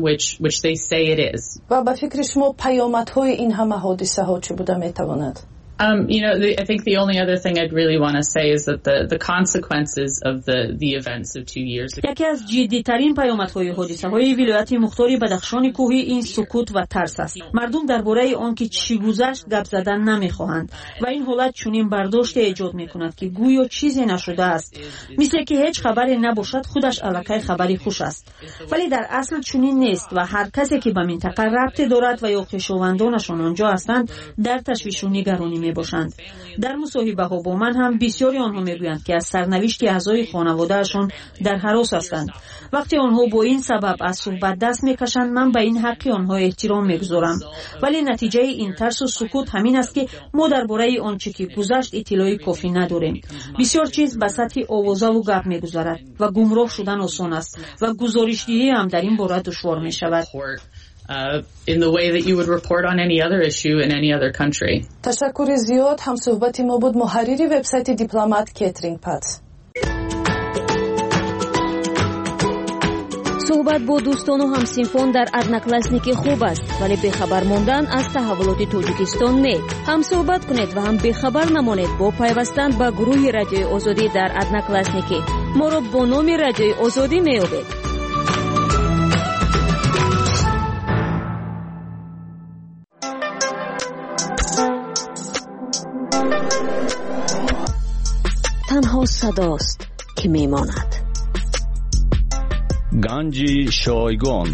و به فکر شما پیامدهای این همه حادثه ها چه بوده میتواند؟ Um, you know, the, I think the only other thing I'd really want to say is that the, the consequences of the, the events of two years ago. یکی از جدی‌ترین پیامدهای حادثه‌های ولایت مختار بدخشان کوهی این سکوت و ترس است. مردم درباره آنکه چی گذشت گپ زدن نمی‌خواهند و این حالت چنین برداشت ایجاد می‌کند که گویا چیزی نشده است. مثل که هیچ خبری نباشد خودش الکی خبری خوش است. ولی در اصل چنین نیست و هر کسی که به منطقه ربط دارد و یا خویشاوندانشان آنجا هستند در تشویش و نگرانی میباشند. در مصاحبه‌ها با من هم بسیاری آنها میگویند که از سرنوشت اعضای خانواده‌شان در هراس هستند. وقتی آنها با این سبب از صحبت دست میکشند من به این حق آنها احترام میگذارم. ولی نتیجه این ترس و سکوت همین است که ما درباره آنچه که گذشت اطلاعی کافی نداریم. بسیار چیز به سطح آوازه و گپ میگذرد و گمراه شدن آسان است و گزارش‌دهی هم در این باره دشوار میشود. Uh, in the way that you would report on any other issue in any other country. تشکر زیاد. هم صحبتی ما بود محرری وبسایت دیپلمات کیترینگ پات. صحبت با دوستان و همسینفان در ادناکلاسنیکی خوب است ولی بخبر ماندن از تحولات تاجیکستان نه. هم صحبت کنید و هم بخبر نمانید با پیوستن به گروه رادیوی آزادی در ادناکلاسنیکی. ما را با نام رادیوی آزادی میابید. تنها صداست که میماند. گنج شایگان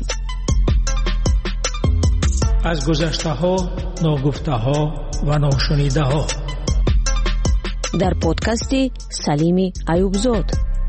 از گذشته ها، ناگفته ها و ناشنیده ها در پادکستی سلیمی ایوبزاد.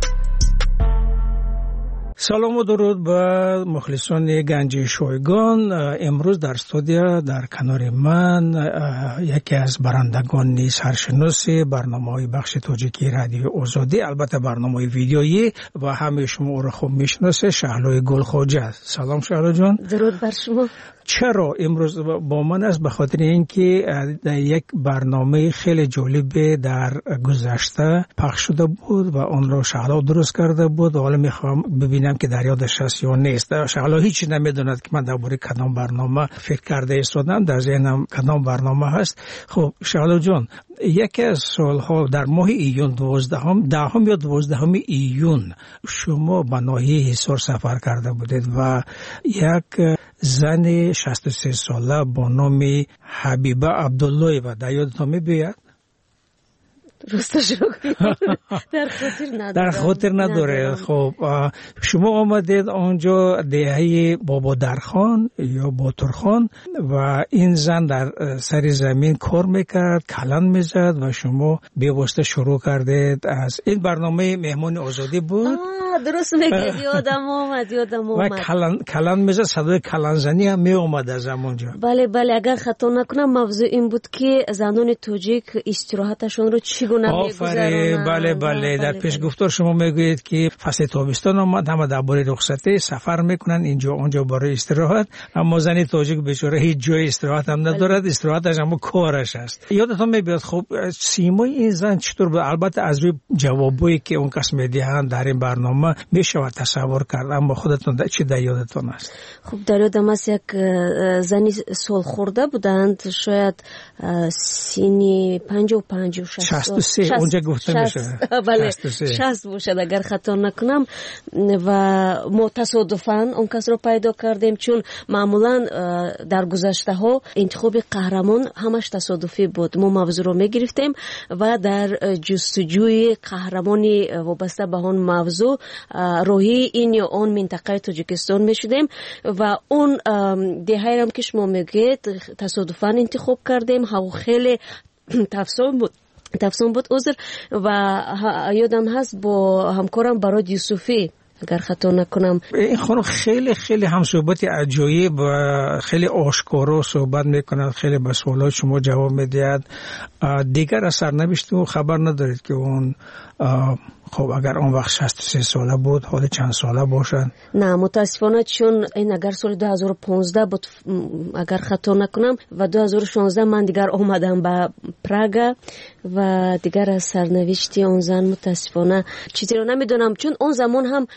سلام و درود به مخلصان گنج شایگان. امروز در استودیو در کنار من یکی از برندگان سرشناس برنامه‌های بخش تاجیکی رادیو آزادی، البته برنامه ویدیویی و همه شما او را خوب میشناسه، شهلای گلخواجه. سلام شهلا جان. درود بر شما. چرا امروز با من است؟ به خاطر اینکه در یک برنامه خیلی جالب در گذشته پخش شده بود و آن را شهلا درست کرده بود و حالا میخوام ببینم که در یادش هست یا نیست. شهلا هیچ نمیدوند که من درباره کدام برنامه فکر کرده ایستادم، در ذهنم کدام برنامه هست. خب شهلا جان، یکی از سالها در ماه ایون دوازدهم دهم یا دوازدهم ایون شما به ناحیه حصار سفر کرده بودید و یک زن شصت و سه ساله با نام حبیبه عبدالله و در یادتان می‌بیاد؟ راستش رو در خاطر نداره. در خاطر نداره. خب شما آمدید آنجا دهه بابا درخان یا باترخان و این زن در سر زمین کار میکرد، کلان میزد و شما به واسطه شروع کردید. از این برنامه مهمان آزادی بود. درست میگید، یادم آمد یادم آمد و کلان کلان میزد، صدای کلان زنی هم می اومد از همونجا. بله بله، اگر خطا نکنم موضوع این بود که زنان تاجیک استراحتشون رو چگونه میگذرونن. بله بله، در پیش گفتار شما میگویید که فصل تابستان آمد، همه درباره رخصتی سفر میکنن اینجا اونجا برای استراحت، اما زن تاجیک بیچاره هیچ جای استراحت هم ندارد، استراحتش هم کارش است. یادتون میاد خب سیمای این زن چطور بود؟ البته از روی جوابایی که اون کس میدهند در این برنامه میشه تصور کرد، اما خودتون چی در یادتون است؟ خب در یادم است یک زنی سال خورده بودند، شاید سینی پنجاه و پنج و شصت شصت و سه اونجا گفته میشه. بله شصت باشد اگر خطا نکنم. و ما تصادفاً اون کس رو پیدا کردیم، چون معمولا در گذشته ها انتخاب قهرمان همش تصادفی بود. ما موضوع رو میگرفتیم و در جستجوی قهرمانی وابسته به اون موضوع روحی این یا اون منطقه تاجیکستان میشدیم و اون دهه هم که شما میگید تصادفاً انتخاب کردیم. هوا خیلی تفصیل بود تفصیل بود عذر و یادم هست با همکارم براد یوسفی اگر خطا نکنم. این خانم خیلی خیلی هم صحبت عجایب و خیلی آشکارا صحبت میکنند، خیلی به سوالات شما جواب میدهد. دیگر از سرنوشت و خبر ندارید که اون خب اگر اون وقت شصت و سه ساله بود حالا چند ساله باشد؟ نه متاسفانه، چون این اگر سال دو هزار و پانزده بود اگر خطا نکنم و دو هزار و شانزده من دیگر آمدم به پراگ و دیگر از سرنوشتی اون زن متاسفانه چیزی رو نمیدونم، چون اون زمان هم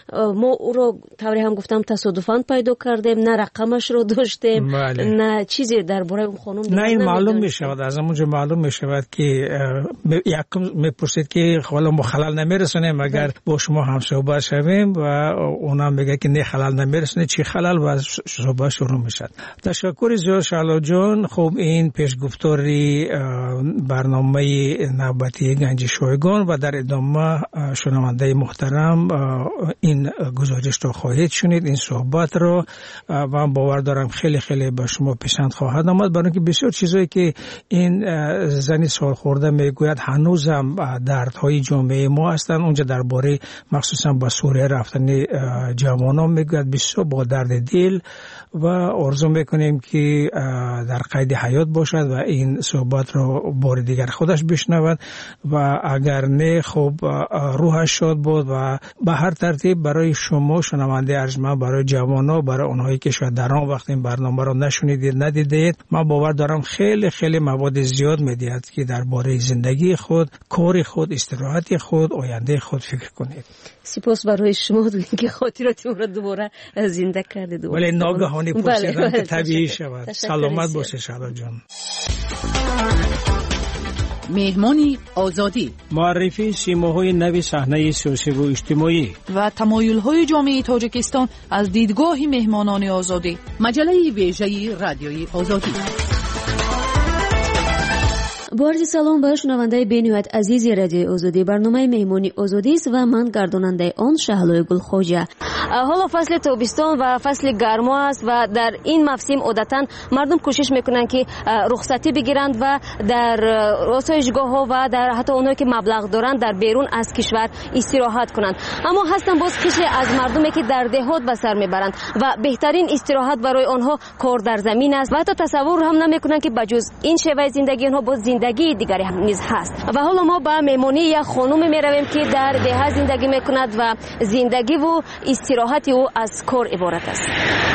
ما او رو طوری هم گفتم تصادفاً پیدا کردیم، نه رقمش رو داشتیم، نه چیزی درباره اون خانم نه این معلوم می شود، از اونجا معلوم می شود که یکم میپرسید که حالا ما خلل نمیرسونیم اگر با شما هم صحبت شویم و اونا میگه که نه خلل نمیرسونه، چی خلل و صحبت شروع میشد. تشکر زیاد شعلا جان. خب این پیشگفتاری برنامه نوبتی گنج شایگان و در ادامه شنونده محترم این گزارش رو خواهید شنید، این صحبت رو، و من باور دارم خیلی خیلی به شما پسند خواهد آمد، برای اینکه بسیار چیزایی که این زنی سال خورده میگوید هنوزم دردهای جامعه ما هستند. اونجا درباره مخصوصا با سوریه رفتن جوانان میگوید بسیار با درد دل و آرزو میکنیم که در قید حیات باشد و این صحبت رو بار دیگر خودش بشنود و اگر نه خب روحش شاد بود. و به هر ترتیب برای شما شنونده ارجمند، برای جوانا، برای اونهایی که شاید در آن وقت این برنامه رو نشنیدید ندیدید، من باور دارم خیلی خیلی مواد زیاد میدهد که درباره زندگی خود، کار خود، استراحت خود، آینده خود فکر کنید. سپاس برای شما که خاطرات رو دوباره زنده کردید. ولی ناگهانی پرسیدن که طبیعی شود. سلامت باشه شعلا جان. مهمانی آزادی، معرفی سیماهای نوی صحنه سیاسی و اجتماعی و تمایل‌های جامعه تاجیکستان از دیدگاه مهمانان آزادی. مجله ویژه رادیوی آزادی. با عرض سلام به شنونده بین‌نهایت عزیز رادیوی آزادی. برنامه مهمانی آزادی است و من گرداننده آن شهلای گلخواجه. حالا فصل تابستان و فصل گرما است و در این موسم عادتاً مردم کوشش میکنن که رخصتی بگیرند و در آسایشگاه‌ها و در حتی اونایی که مبلغ دارند در بیرون از کشور استراحت کنند. اما هستن باز قشری از مردمی که در دهات به سر میبرند و بهترین استراحت برای آنها کار در زمین است و حتی تصور هم نمیکنن که بجز این شیوه زندگی آنها باز زندگی دیگری هم نیز هست. و حالا ما به مهمانی یک خانم میرویم که در ده زندگی میکند و زندگی و استراحت او از کار عبارت است.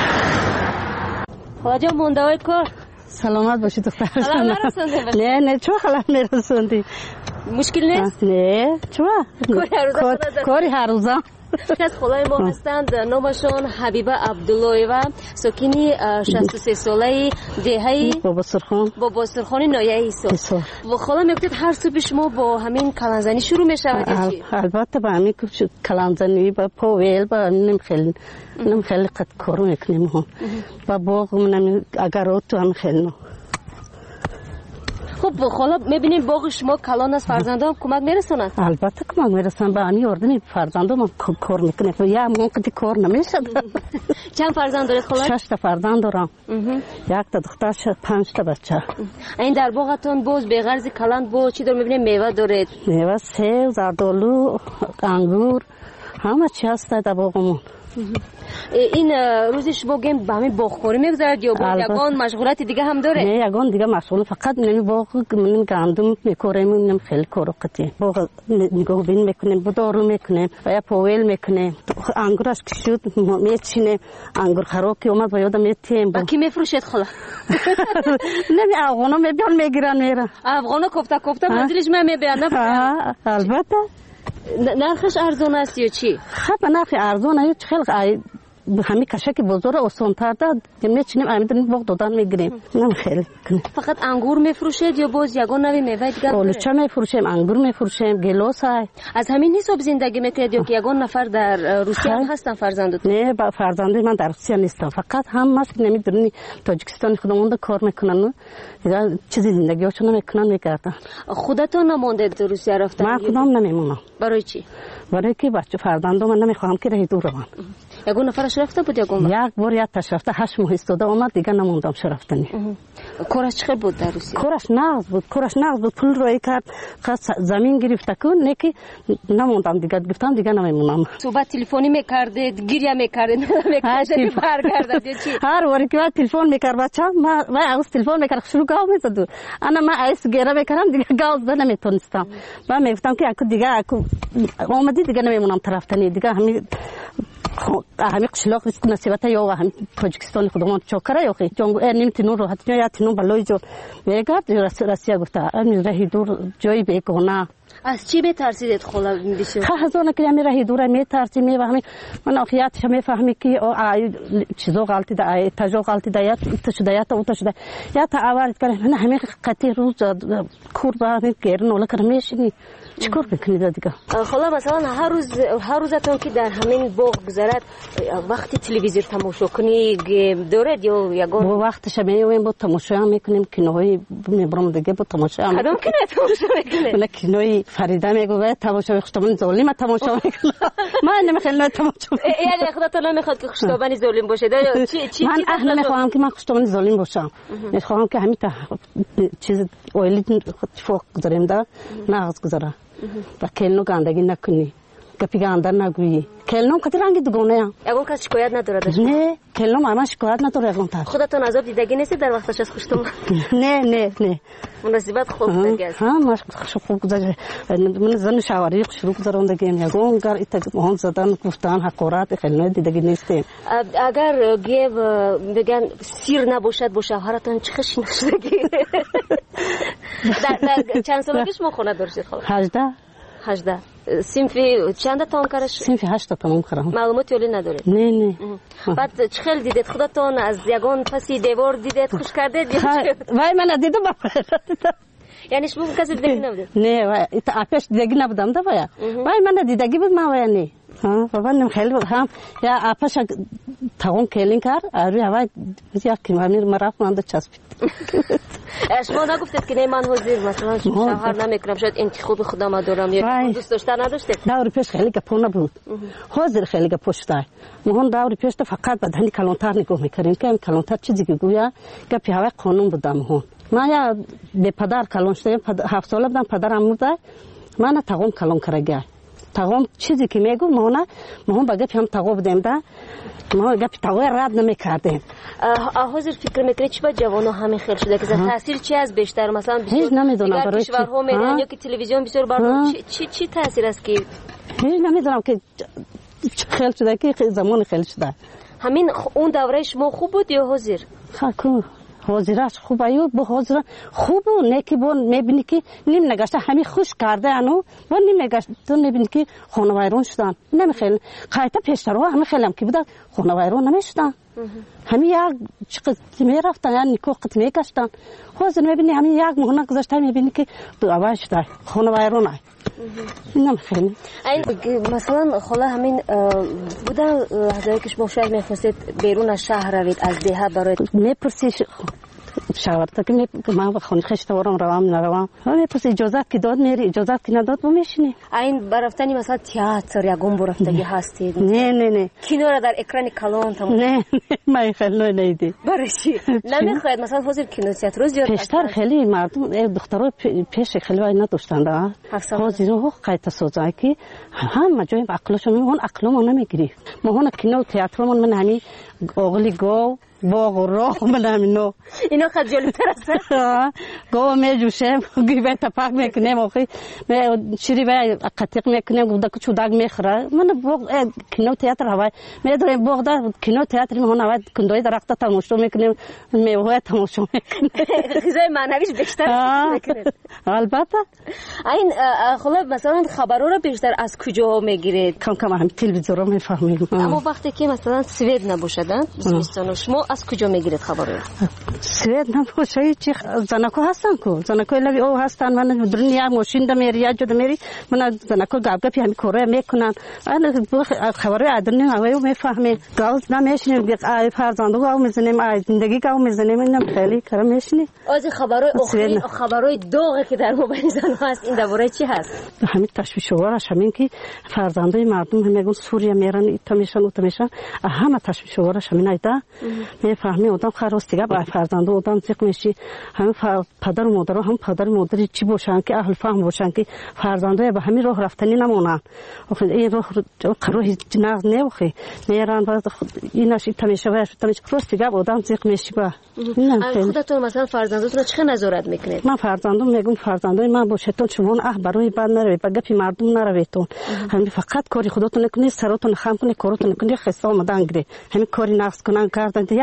خواجه موندوی کار سلامت باشی دختر. خلال نرسوندی؟ نه نه چو خلال میرسوندی؟ مشکل نیست؟ نه چو کاری هر روزه. از خلای ما هستند، نامشان حبیبه عبدالله و ساکنی شصت و سه ساله دهه بابا سرخان بابا سرخان نایه ایسا. و خلا میگفتید هر صبح شما با همین کلانزنی شروع میشود یا چی؟ البته با همین کلانزنی با پاویل با نم خیلی نم خیلی قد کارو میکنیم هم با باغ منم اگر تو هم خیلی. خب خالا میبینیم باغ شما کلان از فرزندان کمک میرسونند؟ البته کمک میرسن، به همین اردنی فرزندان کار میکنه و یا من قدی کار نمیشد. چند فرزند دارید خالا؟ شش تا فرزند دارم، یک تا دختر، پنج تا بچه. این در باغتون باز به غرض کلان با چی دار میبینیم؟ میوه دارید؟ میوه، سیب، زردآلو، انگور، همه چی هست در باغمون. این روزی شما گیم به همین باغکاری میگذارد یا با یگان مشغولات دیگه هم داره؟ نه یگان دیگه مشغول، فقط نمی باغ من گندم میکاریم، نمی خیلی کارو قطعی باغ نگاه بین میکنیم، بدارو میکنیم و یا پاویل میکنیم. انگورش که شد میچینیم، انگور خراب که اومد و یادم میتیم. با کی میفروشید خلا؟ نمی افغانا میبیان میگیرن میرن. افغانا کوفته کوفته منزلش میبیان؟ البته. نرخش ارزون است یا چی؟ خب نرخ ارزون است، خیلی همین کشک بزرگ آسان تر داد میچینیم همین باغ دادن میگیریم. نه خیلی فقط انگور میفروشید یا باز یگان نوی میوه دیگه؟ آلوچه میفروشیم، انگور میفروشیم، گیلاس های. از همین حساب زندگی میکنید یا که یگان نفر در روسیه هم هستن فرزندتون؟ نه با فرزندی من در روسیه نیستم، فقط هم ماست نمیدونی تاجیکستان خودمون کار میکنن، دیگه چیزی زندگیشون نمیکنن میگردن. خودتون نموندید روسیه رفتن؟ من خودم نمیمونم. برای چی؟ برای که بچه فرزندم من نمیخوام که راه دور روم. یگان نفرش رفته بود یگان؟ یک بار یک تاش رفته، هشت ماه استاده اومد دیگه نموندم شرفتنی. کارش چقدر بود در روسیه؟ کارش نغز بود، کارش نغز بود، پول روی کرد، زمین گرفته کن، نکی نموندم دیگه، گفتم دیگه نمیمونم. صحبت تلفنی میکردید، گریه میکردید، نمیکردید برگردید چی؟ هر وقتی که تلفن میکرد بچه ما ما از تلفن میکرد شروع گاو میزد. انا ما ایس گیره میکردم دیگه گاو زدن نمیتونستم. من میگفتم که اكو دیگه اكو اومدی دیگه نمیمونم طرفتنی دیگه همین همین قشلاق است نصیبت یا هم تاجیکستان خودمون چوکره یا خی جنگ نمیتونن راحت یا تنو بالای جو میگه راستی گفته امروز راه دور جایی بیگانه. از چی میترسیدید خلا بسیار؟ از اون که همین راهی دوره میترسیم میفهمی من آخیاتش میفهمی که چیزا غلطی ده تجا غلطی ده یا تشده یا تو تشده یا تا آوارد کنه من همین قطعی روز کور با همین گرن ولی کرمیشی چیکار میکنید دیگه؟ خلا مثلا هر روز هر روزتون که در همین باغ گذرد وقتی تلویزیون تماشا کنی دارد یا یگان وقتش میایم با تماشا میکنیم کینوهای میبرم دیگه با تماشا کدوم کنه تماشا میکنه من کینوی فریده میگه تماشا خشتابانی ظالم تماشا میکنه من نمیخوام تماشا یعنی خودت نمیخواد که خشتابانی ظالم باشه چی چی من اهل نمیخوام که من خشتابانی ظالم باشم میخوام که همین چیز اویلی فوق گذاریم دا ناز گذاره و کلنو گندگی نکنی گپی گنده نگویی کلنو کتی رنگی دوگونه یا اگون کس شکایت نداره داشت نه کلنو ماما شکایت نداره اگون تر خودتون عذاب دیدگی نیستی در وقتش از خوشتون نه نه نه مناسبت خوب دیگه است ها ما خوب گذاشت من زن شواری شروع کردم دیگه میگم گر ایت مهون زدن گفتن حقارت کلنو دیدگی نیستی اگر گیو بگن سیر نباشد با شوهرتون چه خشی نشدگی در چند سالگیش ما خونه داشتید خاله هجده هجده سینفی چند تان کارش سینفی هشت تمام کردم معلوماتی ولی نداره نه نه بعد چه خیلی دیدید خودتون از یگان پسی دیوار دیدید خوش کردید وای من دیدم یعنی شما کسی دیدگی نبودید نه وای آپش دیدگی نبودم دا وای وای من دیدگی بود ما وای نه ها بابا نم خیلی هم یا آپش تاون کلین کار آری وای یا کی مامیر مرا فاند چسبید شما نگفتید که نه من حاضر مثلا شوهر نمیکنم شاید انتخاب خودم دارم یا دوست داشتن نداشتید داوری پیش خیلی گپونه بود حاضر خیلی گپشتای مهون داوری پیش فقط بدنی کلانتر نگاه میکردیم که کلانتر چیزی که گویا گپی هوا قانون بودم مهون من یا به پدر کلان شدم هفت ساله بودم پدرم مرده من تاقوم کلان کرده تاقوم چیزی که میگو مهونه مهون با گپی هم تاقو بودیم ده ما گپی تاقوی رد نمیکردیم حاضر فکر میکنید چی با جوانو همین خیلی شده که تاثیر چی از بیشتر مثلا هیچ نمیدونم برای چی کشورها میرن یا که تلویزیون بسیار بردم چی چی تاثیر است که هیچ نمیدونم که خیلی شده که زمان خیلی شده همین اون دوره شما خوب بود یا حاضر خاکو حاضرش خوب ایو با حاضر خوب و نکی بون میبینی که نیم نگشته همین خوش کرده انو و نیم نگشته تو میبینی که خونه ویرون شدن نمیخیل قایتا پیشتر ها همه خیلی هم که بوده خونه ویرون نمیشدن همین یک چقدر میرفتن یا نیکو قد میگشتن حاضر میبینی همین یک مهنه گذاشته میبینی که دو آواز شده خونه ویرون های نمیخیل مثلا خلا همین بودن لحظه که شما شاید میخواستید بیرون از شهر روید از دیه برای میپرسی شاورتا که من خونه خشته ورم روام نروام میپرسی اجازت که داد میری اجازت که نداد با میشینی این برفتنی مثلا تئاتر یا گم برفتگی هستید نه نه نه کینو را در اکران کلان تمام نه من خیلی نیدی برای چی نمیخواید مثلا حاضر کینو تئاتر زیاد پیشتر خیلی مردم دخترای پیش خیلی وای نداشتن ده حاضر رو قایت سوزای که هم جای عقلشون اون عقلمون نمیگیری ما هون کینو تئاترمون من همین اوغلی گو باغ و راه من همینو اینا خیلی جالب‌تر است گو میجوشم گیبه تپاک میکنم آخی شیری به قطیق میکنم گودا که چوداگ میخوره من باغ کینو تئاتر هوای میدارم باغ دار کینو تئاتر میهون هوای کندوی درخت تماشا میکنیم میوه تماشا میکنیم غذای معنویش بیشتر میکنید البته این خلا مثلا خبرها رو بیشتر از کجا میگیرید کم کم هم تلویزیون رو میفهمیم اما وقتی که مثلا سوید نباشدن زمستان شما از کجا میگیرید خبرو؟ سوید نباشه چی زنکو هستن کو زنکو لبی او هستن من دنیا ماشین دم میری یا جد میری من زنکو گاب گپی همین کاره میکنن انا خبرو ادنی هوایو میفهمه گاز نمیشنیم دیگه ای فرزندو گاو میزنیم ای زندگی گاو میزنیم اینم خیلی کار میشنی از خبرو آخرین خبرو داغی که در موبایل زن هست این دوره چی هست همین تشویش وارش همین که فرزندای مردم میگن سوریه میرن ایتا میشن اوتا میشن همه تشویش وارش همین ایدا میفهمی آدم خلاص دیگه با فرزند آدم زیق میشی هم پدر و مادر هم پدر و مادری چی باشن که اهل فهم باشن که فرزندای به همین راه رفتنی نمونن آخه این راه قرار هیچ ناز نمیخوی میرن بعد ایناش تمیشه و تمیشه خلاص دیگه آدم زیق میشی با خودتون مثلا فرزنداتون چه نظارت میکنید من فرزندم میگم فرزندای من باشتون شما اه برای بعد نروید با گپی مردم نرویدتون همین فقط کاری خودتون نکنید سراتون خام کنید کارتون نکنید خسته آمدن گیری همین کاری نقص کنن کردن یک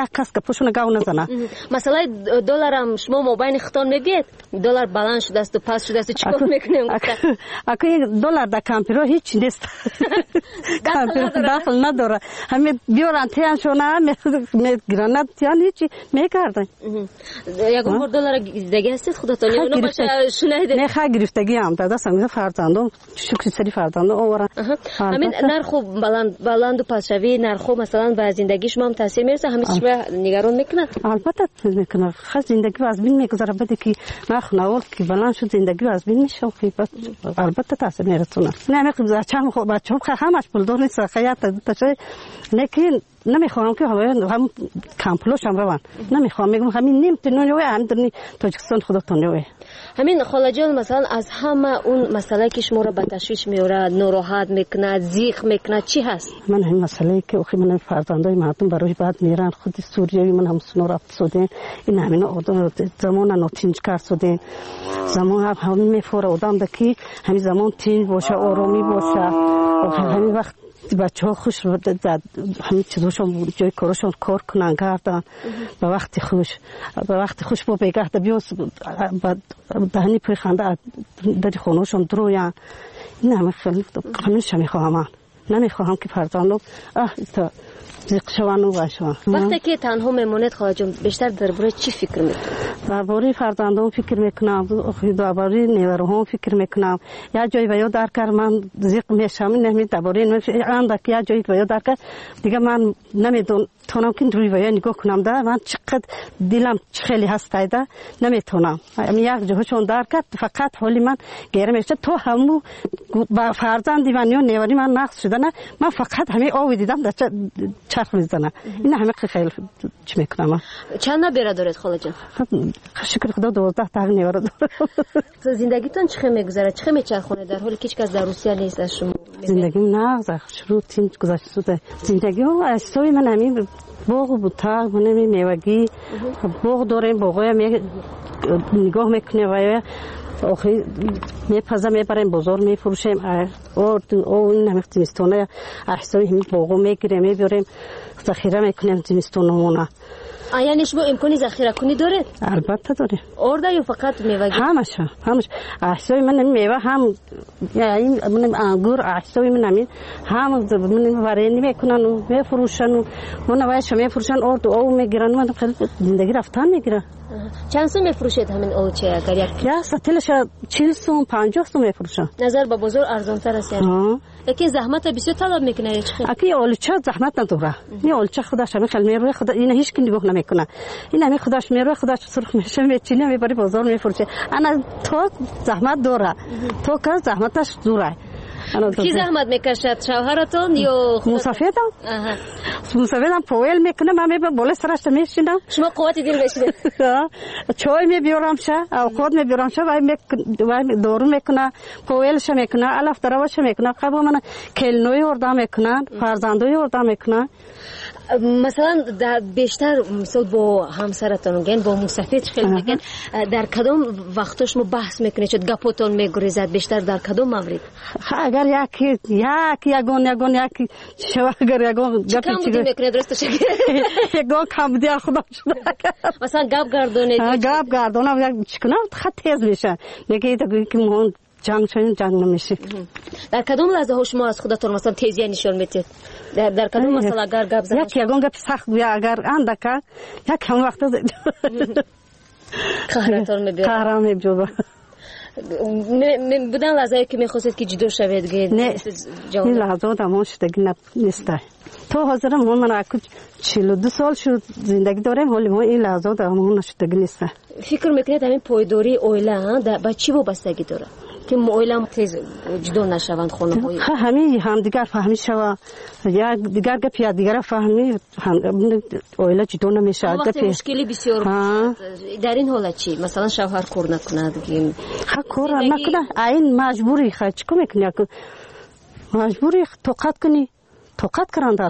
کس که پوشونه گاو نزنه. مثلا دلارم شما مابین خطان میگید دلار بلند شده است و پس شده است چیکار میکنیم؟ اگه یک دلار در کامپیوتر هیچ نیست. کامپیوتر داخل نداره. همین بیارن تیان شونه میگیرن تیان هیچی میکردن. یک بار دلار دیگه هستید خودتون اینو باشه شنیدید؟ نه خا گرفتگی هم در دستم فرزندم شکر سری فرزندم اورا. همین نرخ بلند بلند و پسشوی نرخ مثلا به زندگی شما هم تاثیر میرسه همین شما نگران میکنه؟ البته میکنه. خاص زندگی از بین میگذره بده که نرخ نوال که بلند شد زندگی از بین میشه البته تاثیر میرسونه. نه میگم چم خو بچه همش پول دور نیست خیاط تشه لیکن نمیخوام که هم کامپلوش هم روان نمیخوام میگم همین نیم تنوی هم درنی تاجیکستان خودتون نوی همین خاله جان مثلا از همه اون مسئله که شما رو به تشویش میاره ناراحت میکنه زیق میکنه چی هست؟ من همین مسئله که اخی من فرزندای مردم برای بعد میرن خود سوریایی من هم سنو رفت شدن این همین زمان ناتینج کرد شدن زمان هم میفوره آدم دکی همین زمان تین باشه آرامی باشه همین وقت بچه ها خوش همین چیزاشون جای کارشون کار کنن گردن به وقت خوش به وقت خوش با بگرده بیاس دهنی پای خنده در خونهشون درویان این همه خیلی همیشه میخواهم من نمیخواهم که فرزندم اه تا زیق شوان و باشوان. وقتی که تنها میمونید خواهد جان بیشتر درباره چی فکر میکنم؟ درباره فرزندم فکر میکنم درباره نیروهم فکر میکنم یا جایی و یا در کار من زیق میشم نمی درباره اندک یا جایی و یا در کار دیگه من نمیدونم تونم که روی ویا نگاه کنم ده من چقدر دلم خیلی هست ده نمیتونم یک جهشون در کرد فقط حالی من گیره میشه تو همو فرزندی من یا نیوری من نقص شده نه من فقط همین آوی دیدم در چرخ میزنه این همه خیلی چی میکنم. چند نبیره دارید خاله جان؟ شکر خدا دوازده تا نیوره دارم. زندگیتون چه میگذره چه میچرخونه در حالی که هیچ کس در روسیه نیست از شما؟ زندگیم نه شروع تیم گذشته شده زندگی و اصلی من همین باغ بود تا من میوگی باغ داریم باغای می نگاه میکنه و آخری میپزه میبریم بازار میفروشیم اور او این همه زمستونه احسای همین باغو میگیریم میبریم ذخیره میکنیم زمستونمونه. آیا نشما امکانی ذخیره کنی داره؟ البته داره. آرده یا فقط میوه؟ همشه همش احسای من میوه هم یعنی من انگور احسای من همین هم من وارینی میکنن و میفروشن و من وایش میفروشن اور او میگیرن من خیلی زندگی رفتن میگیره. چند سو میفروشید همین او چه اگر یک یا ستلش چهل سو پنجاه سو میفروشن. نظر به بازار ارزان تر است یعنی. یکی زحمت بسیار طلب میکنه هیچ خیلی. اکی اولچه زحمت نداره. نه اولچه خودش هم خیلی میروه خدا این هیچ کی نگاه نمیکنه. این همین خودش میروه خودش سرخ میشه میچینه میبری بازار میفروشه. انا تو زحمت داره. تو که زحمتش دوره. کی زحمت میکشد شوهرتون یا مسافرتون؟ مسافرتون پویل میکنه من میبرم بالا سرش میشینم. شما قوت دل بشید. چای میبیارم شه اوقات میبیارم شه و دورو میکنه پویلش میکنه الف دروش میکنه قبل من کلنوی وردا میکنن فرزندوی وردا میکنن. مثلا در بیشتر مثلا با همسرتون میگن با مسافر خیلی میگن در کدام وقتش ما بحث میکنه چه گپاتون میگریزد بیشتر در کدام مورد؟ اگر یکی یکی یگون یگون یکی شو اگر یگون گپ چی میکنه درست شد یگون کم دی خدا شد مثلا گپ گردونه گپ گردونه چیکار خط تیز میشه میگه که مون جنگ شدن جنگ نمیشه. در کدام لحظه ها شما از خودتون مثلا تیزی نشون میدید؟ در در کدام مثلا اگر گپ زدن یک یگون گپ سخت بیا اگر اندکه یک هم وقت قهرتون میبینه قهرم میبجوبه بودن لحظه که میخواستید که جدا شوید گید نه این لحظه دمون شدگی نیسته تو حاضرم همون من اکو چهل و دو سال شد زندگی داریم ولی ما این لحظه دمون نشدگی نیسته. فکر میکنید همین پایداری اویله با چی وابستگی داره؟ که اویله تیز جدا نشوند خونه های همین هم دیگر فهمی شوا یا دیگر گپ یا دیگر فهمی اویله جدا نمیشه. وقتی مشکلی بسیار در این حالت چی؟ مثلا شوهر کار نکنه دیگه ها کار نکنه این مجبوری خواهد چکو میکنی مجبوری توقت کنی توقت کرن در کار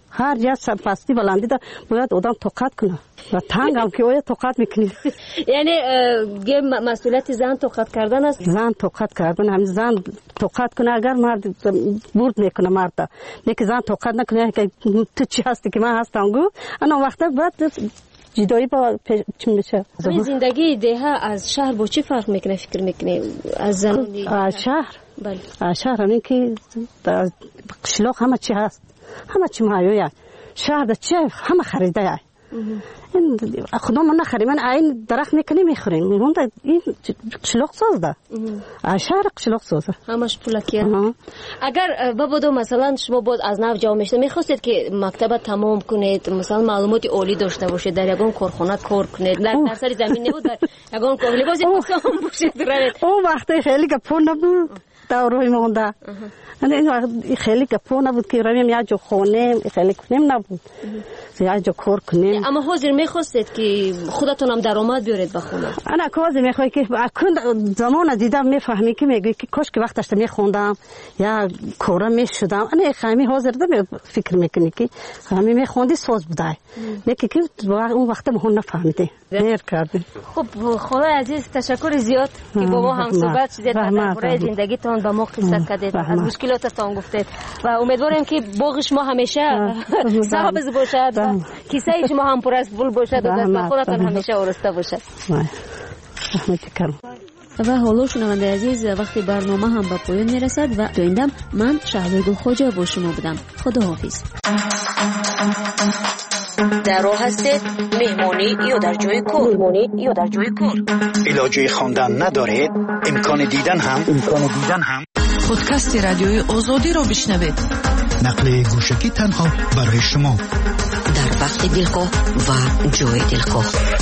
هر جا سرپستی بلندی دا باید آدم طاقت کنه و تنگ هم که آیا طاقت میکنی. یعنی مسئولیت زن طاقت کردن است. زن طاقت کردن، همین زن طاقت کنه. اگر مرد برد میکنه مرد میگه زن طاقت نکنه که تو چی هستی که من هستم گو انا وقتا بعد جدایی با چی میشه. این زندگی دیها از شهر با چی فرق میکنه فکر میکنی از زنانی؟ از شهر. بله. از شهر همین که قشلاق همه چی هست، همه چی مایویه. شهر ده چی همه خریده. این خدا من نخریم، من این درخت میکنی میخوریم. اون این قشلاق ساز ده. شهر قشلاق سازه. همش پولکیه. اگر بابدو مثلا شما بود از نو جا میشته میخواستید که مکتب تمام کنید، مثلا معلومات عالی داشته باشید، در یگان کارخانه کار کنید، در سر زمین نبود، در یگان کار لباس پوشان باشید. اون وقتی خیلی گپون نبود داروی مونده. این خیلی گپون نبود که رویم یا جو خونه خیلی کنیم نبود. یا جو کار کنیم. اما حاضر میخواستید که خودتون هم درآمد بیارید به خونه. انا کازی میخوای که اکن زمان دیدم میفهمی که میگی که کاش که وقتش میخوندم یا کارا میشدم. انا خیلی حاضر ده فکر میکنی که همین میخوندی ساز بوده. میگی که اون وقت مون نفهمیدی. دیر کردی. خب خدای عزیز تشکر زیاد که با ما هم صحبت شدید درباره زندگیتون با ما قصه کردید، از مشکلاتتون گفتید و امیدوارم که باغ شما همیشه سبز باشد و کیسه شما هم پر از پول باشد و دست خودتون همیشه آراسته باشد. و حالا شنونده عزیز وقتی برنامه هم به پایان میرسد و دویندم من شهلا گل خواجه با شما بودم. خداحافظ. در راه هستید مهمانی یا در جای کار مهمانی یا در جای کار علاجه خواندن ندارید امکان دیدن هم امکان دیدن هم پادکست رادیوی آزادی را بشنوید. نقل گوشکی تنها برای شما در وقت دلخواه و جای دلخواه.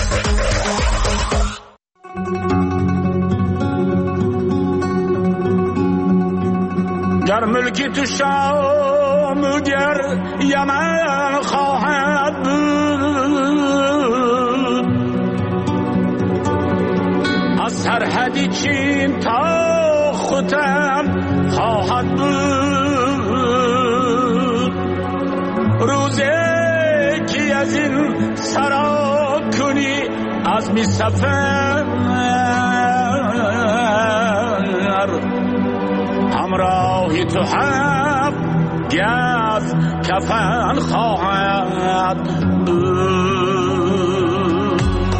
گر ملکی تو شام گر یمن خواهد بود، از سرحدی چین تا ختم خواهد بود. روزی که از این سرا کنی از می سفر همراهی تو هفت گز کفن خواهد بود.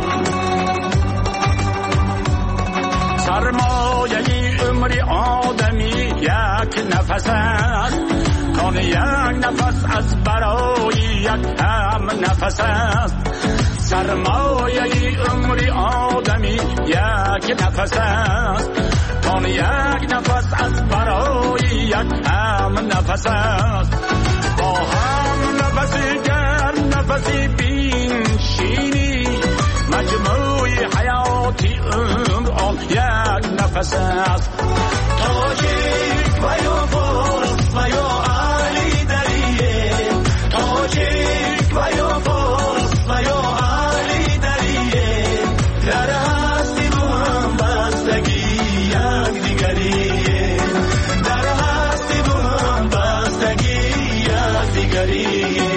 سرمایه عمر آدمی یک نفس است، کان یک نفس از برای یک هم نفس است. سرمایه عمر آدمی یک نفس است، کان یک نفس از برای یک هم نفس است. با هم نفسی گر نفسی بین شینی، مجموع حیاتی عمر آن یک نفس است. تاجیک و یا فارس و یا علی دریه، تاجیک و یا فارس و یا علی دریه، در هستی با هم بستگی یک دیگریه، در هستی با هم بستگی یک دیگریه.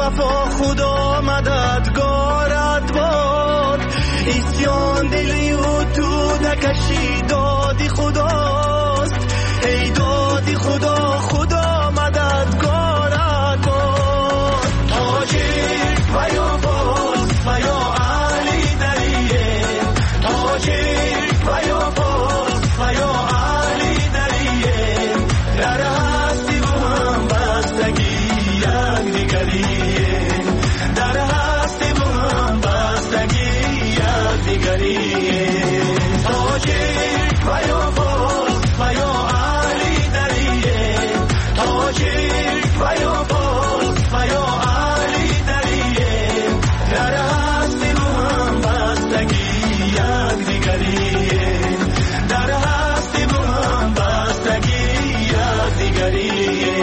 وفا خدا مددگارت باد اسیان دلی و تو نکشی دادی خداست ای دادی خدا خدا مددگارت باد تاجیک و یا باز و یا علی دریه تاجیک و یا باز و یا علی دریه در هستی و هم بستگی یک دیگریه در هستی و هم بستگی یک دیگریه تاجیک و یا باز و یا علی دریه تاجیک و یا باز و یا علی دریه در هستی و هم بستگی یک دیگریه در هستی و هم بستگی یک دیگریه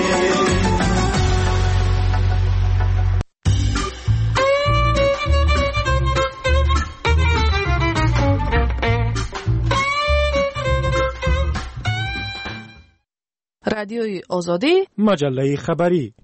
رادیوی آزادی مجله خبری.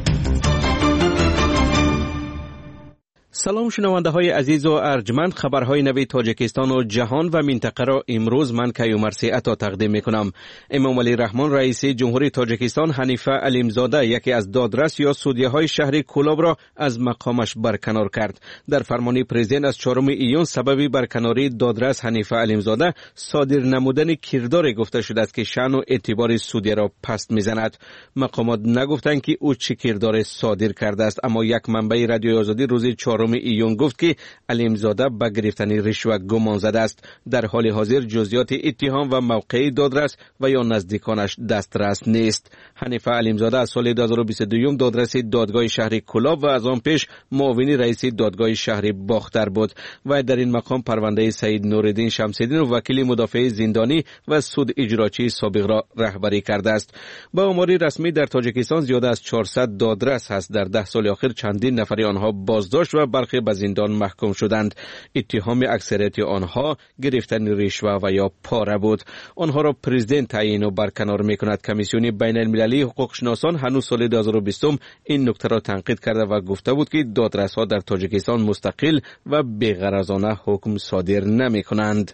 سلام شنونده های عزیز و ارجمند، خبرهای نوی تاجیکستان و جهان و منطقه را امروز من کیومرثی عطا تقدیم می کنم. امام علی رحمان رئیس جمهوری تاجیکستان حنیفه علیمزاده یکی از دادرس یا سودیه های شهر کولاب را از مقامش برکنار کرد. در فرمان پرزیدنت از چهارم ایون سبب برکناری دادرس حنیفه علیمزاده صادر نمودن کردار گفته شده است که شأن و اعتبار سودیه را پست میزند. مقامات نگفتند که او چه کردار صادر کرده است، اما یک منبع رادیوی آزادی روز چهارم ایون گفت که علیمزاده به گرفتن رشوه گمان زده است. در حال حاضر جزئیات اتهام و موقع دادرس و یا نزدیکانش دسترس نیست. حنیفه علیمزاده از سال دو هزار و بیست و دو دادرس دادگاه شهر کولاب و از آن پیش معاون رئیس دادگاه شهر باختر بود و در این مقام پرونده سید نورالدین شمس‌الدین و وکیل مدافع زندانی و سود اجراچی سابق را رهبری کرده است. با آمار رسمی در تاجیکستان زیاده از چهارصد دادرس هست. در ده سال اخیر چندین نفر آنها بازداشت و برخی به زندان محکوم شدند. اتهام اکثریت آنها گرفتن رشوه و یا پاره بود. آنها را پرزیدنت تعیین و برکنار میکند. کمیسیون بین المللی حقوق شناسان هنوز سال دو هزار و بیست این نکته را تنقید کرده و گفته بود که دادرس‌ها در تاجیکستان مستقل و بی‌غرضانه حکم صادر نمی‌کنند.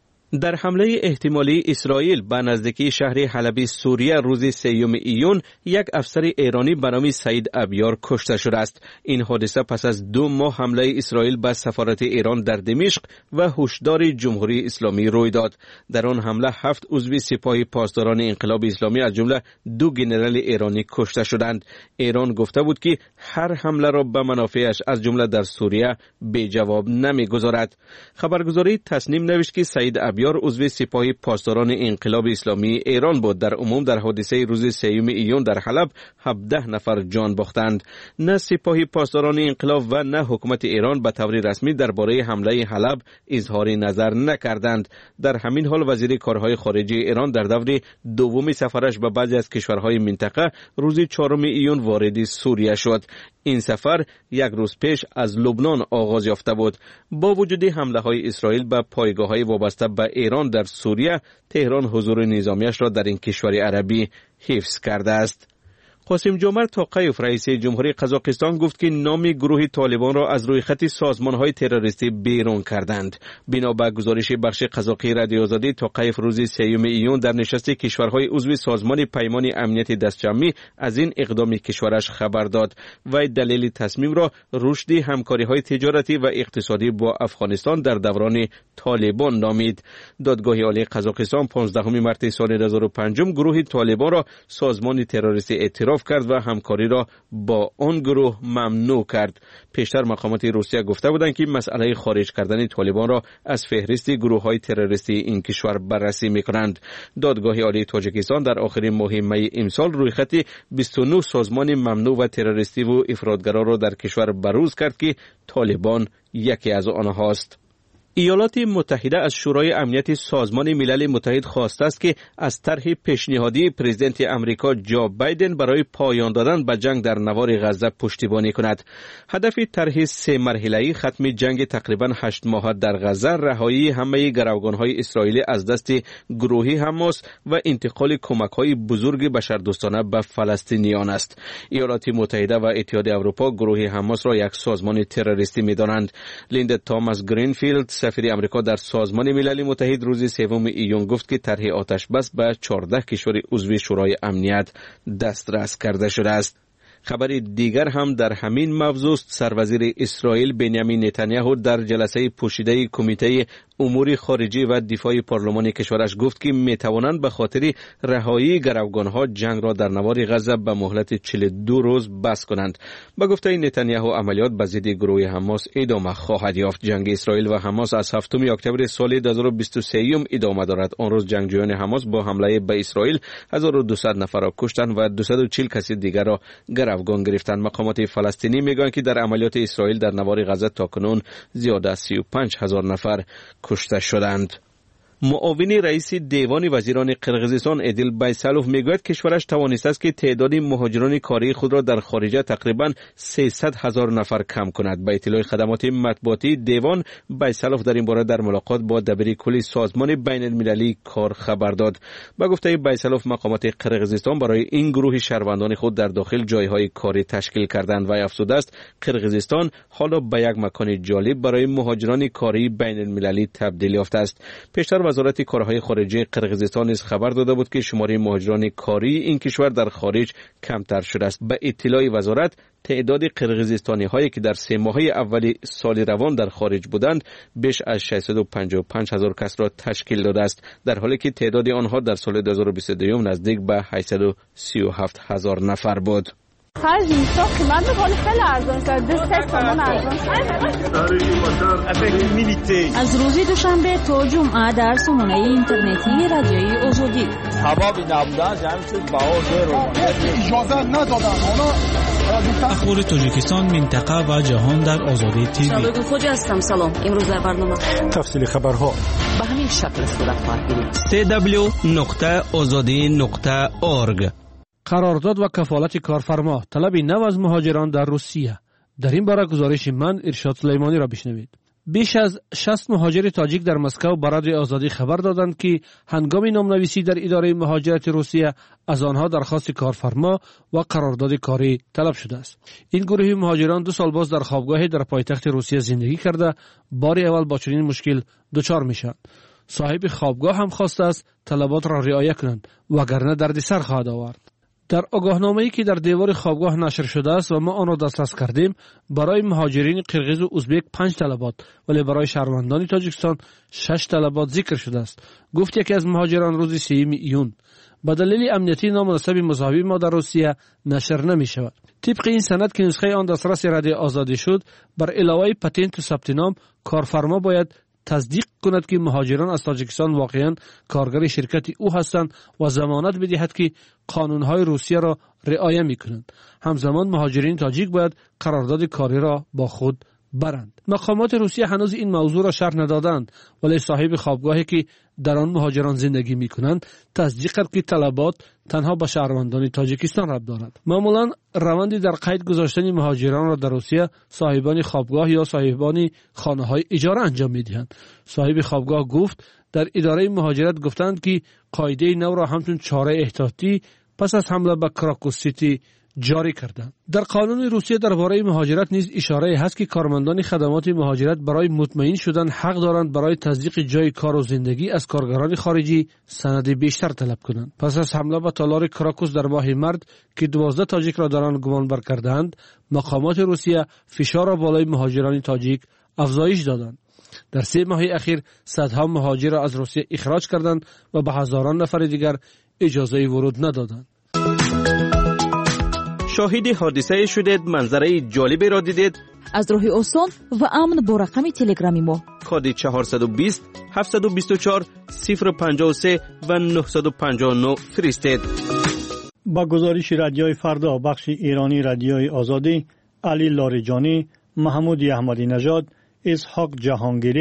در حمله احتمالی اسرائیل به نزدیکی شهر حلب سوریه روز سیوم ایون یک افسر ایرانی به نام سعید ابیار کشته شده است. این حادثه پس از دو ماه حمله اسرائیل به سفارت ایران در دمشق و هشدار جمهوری اسلامی روی داد. در آن حمله هفت عضو سپاه پاسداران انقلاب اسلامی از جمله دو ژنرال ایرانی کشته شدند. ایران گفته بود که هر حمله را به منافعش از جمله در سوریه بی جواب نمیگذارد. خبرگزاری تسنیم نوشت که سعید ابیار عضو سپاه پاسداران انقلاب اسلامی ایران بود. در عموم در حادثه روز سیوم ایون در حلب هفده نفر جان باختند. نه سپاه پاسداران انقلاب و نه حکومت ایران به طور رسمی درباره حمله حلب اظهار نظر نکردند. در همین حال وزیر کارهای خارجه ایران در دور دوم سفرش به بعضی از کشورهای منطقه روز چهارم ایون وارد سوریه شد. این سفر یک روز پیش از لبنان آغاز یافته بود. با وجود حمله های اسرائیل به پایگاه های وابسته به ایران در سوریه، تهران حضور نظامیش را در این کشور عربی حفظ کرده است. قاسم جمعه توقیف رئیس جمهوری قزاقستان گفت که نام گروه طالبان را از روی خط سازمان‌های تروریستی بیرون کردند. بنا به گزارش بخش قزاقی رادیو آزادی، توقیف روز سیوم ایون در نشست کشورهای عضو سازمان پیمان امنیت دستجمعی از این اقدام کشورش خبر داد و دلیل تصمیم را رشد همکاری‌های تجارتی و اقتصادی با افغانستان در دوران طالبان نامید. دادگاه عالی قزاقستان پانزدهم مارس سال دو هزار و پنج گروه طالبان را سازمان تروریستی اعتراف کرد و همکاری را با آن گروه ممنوع کرد. پیشتر مقامات روسیه گفته بودند که مسئله خارج کردن طالبان را از فهرست گروه‌های تروریستی این کشور بررسی می‌کنند. دادگاه عالی تاجیکستان در آخرین ماه می امسال روی خط بیست و نه سازمان ممنوع و تروریستی و افراطگرا را در کشور بروز کرد که طالبان یکی از آنهاست. ایالات متحده از شورای امنیت سازمان ملل متحد خواسته است که از طرح پیشنهادی پرزیدنت امریکا جو بایدن برای پایان دادن به جنگ در نوار غزه پشتیبانی کند. هدف طرح سه مرحله‌ای ختم جنگ تقریباً هشت ماه در غزه، رهایی همه گروگان‌های اسرائیلی از دست گروهی حماس و انتقال کمک‌های بزرگ بشردوستانه به فلسطینیان است. ایالات متحده و اتحاد اروپا گروه حماس را یک سازمان تروریستی می‌دانند. لیندا تاماس گرینفیلد سفیر امریکا در سازمان ملل متحد روز سوم ایون گفت که طرح آتش بس به چهارده کشور عضو شورای امنیت دسترس کرده شده است. خبر دیگر هم در همین موضوع است. سروزیر اسرائیل بنیامین نتانیاهو در جلسه پوشیده کمیته امور خارجی و دفاع پارلمان کشورش گفت که می توانند به خاطر رهایی گروگانها جنگ را در نوار غزه به مهلت چهل و دو روز بس کنند. به گفته نتانیاهو عملیات به ضد گروه حماس ادامه خواهد یافت. جنگ اسرائیل و حماس از هفتم اکتبر سال دو هزار و بیست و سه ادامه دارد. آن روز جنگجویان حماس با حمله به اسرائیل هزار و دویست نفر را کشتند و دویست و چهل کس دیگر را گروگان گرفتند. مقامات فلسطینی میگویند که در عملیات اسرائیل در نوار غزه تاکنون زیاد از سی و پنج هزار نفر کشته شدند. معاون رئیس دیوان وزیران قرقیزستان ادیل بیسالوف میگوید کشورش توانسته است که تعداد مهاجران کاری خود را در خارج تقریبا سیصد هزار نفر کم کند. به اطلاع خدمات مطبوعاتی دیوان، بیسالوف در این باره در ملاقات با دبیر کل سازمان بین المللی کار خبر داد. با گفته بیسالوف مقامات قرقیزستان برای این گروه شهروندان خود در داخل جایهای کاری تشکیل کردند و افزوده است قرقیزستان حالا به یک مکان جالب برای مهاجران کاری بین المللی تبدیل یافته است. پیشتر وزارت کارهای خارجه قرقیزستان نیز خبر داده بود که شماره مهاجران کاری این کشور در خارج کمتر شده است. به اطلاع وزارت تعداد قرقیزستانی هایی که در سه ماهه اول سال روان در خارج بودند بیش از ششصد و پنجاه و پنج هزار کس را تشکیل داده است، در حالی که تعداد آنها در سال دو هزار و بیست و دو نزدیک به هشتصد و سی و هفت هزار نفر بود. خرج میسا قیمت میکنه خیلی ارزان کرد. دو سه تومن ارزان از روز دوشنبه تا جمعه در سامانه اینترنتی رادیوی آزادی سببی نبودن جمع شد بهار رو اجازه ندادن. اخبار تاجیکستان، منطقه و جهان در آزادی تیوی. سلام خوج هستم. سلام. امروز در برنامه تفصیل خبرها به همین شکل صورت خواهد گرفت. دبلیو دبلیو دبلیو نقطه آزادی نقطه اورگ. قرارداد و کفالت کارفرما، طلب نو از مهاجران در روسیه. در این باره گزارش من ارشاد سلیمانی را بشنوید. بیش از شصت مهاجر تاجیک در مسکو به رادیو آزادی خبر دادند که هنگام نامنویسی در اداره مهاجرت روسیه از آنها درخواست کارفرما و قرارداد کاری طلب شده است. این گروه مهاجران دو سال باز در خوابگاهی در پایتخت روسیه زندگی کرده بار اول با چنین مشکل دچار میشند. صاحب خوابگاه هم خواسته است طلبات را رعایت کنند وگرنه دردسر خواهد آورد. در آگاهنامه‌ای که در دیوار خوابگاه نشر شده است و ما آن را دسترس کردیم، برای مهاجرین قرقیز و ازبک پنج طلبات ولی برای شهروندان تاجیکستان شش طلبات ذکر شده است. گفت یکی از مهاجران روز سوم ایون به دلیل امنیتی نامناسب مصاحبه ما در روسیه نشر نمی شود. طبق این سند که نسخه آن دسترس رادیو آزادی شد، بر علاوه پتنت و ثبت نام، کارفرما باید تصدیق کند که مهاجران از تاجیکستان واقعا کارگر شرکت او هستند و ضمانت بدهد که قانونهای روسیه را رعایت میکنند. همزمان مهاجرین تاجیک باید قرارداد کاری را با خود برند. مقامات روسیه هنوز این موضوع را شرح ندادند، ولی صاحب خوابگاهی که در آن مهاجران زندگی میکنند تصدیق کرد که طلبات تنها به شهروندان تاجیکستان ربط دارد. معمولا روندی در قید گذاشتن مهاجران را در روسیه صاحبان خوابگاه یا صاحبان خانه‌های اجاره انجام میدهند. صاحب خوابگاه گفت در اداره مهاجرت گفتند که قاعده نو را همچون چاره احتیاطی پس از حمله به کراکوس سیتی جاری کردند. در قانون روسیه درباره مهاجرت نیز اشاره هست که کارمندان خدمات مهاجرت برای مطمئن شدن حق دارند برای تصدیق جای کار و زندگی از کارگران خارجی سند بیشتر طلب کنند. پس از حمله به تالار کراکوس در ماه مارس که دوازده تاجیک را در آن گمان بر کردند، مقامات روسیه فشار را بالای مهاجران تاجیک افزایش دادند. در سه ماه اخیر صدها مهاجر را از روسیه اخراج کردند و به هزاران نفر دیگر اجازه ورود ندادند. شاهد حادثه شدید، منظره جالبی را دیدید؟ از راه آسان و امن با رقم تلگرامی ما کد چهارصد و بیست هفتصد و بیست و چهار صفر پنجاه و سه و نهصد و پنجاه و نه فرستید. با گزارش رادیوی فردا بخش ایرانی رادیوی آزادی، علی لاریجانی، محمود احمدی نژاد، اسحاق جهانگیری،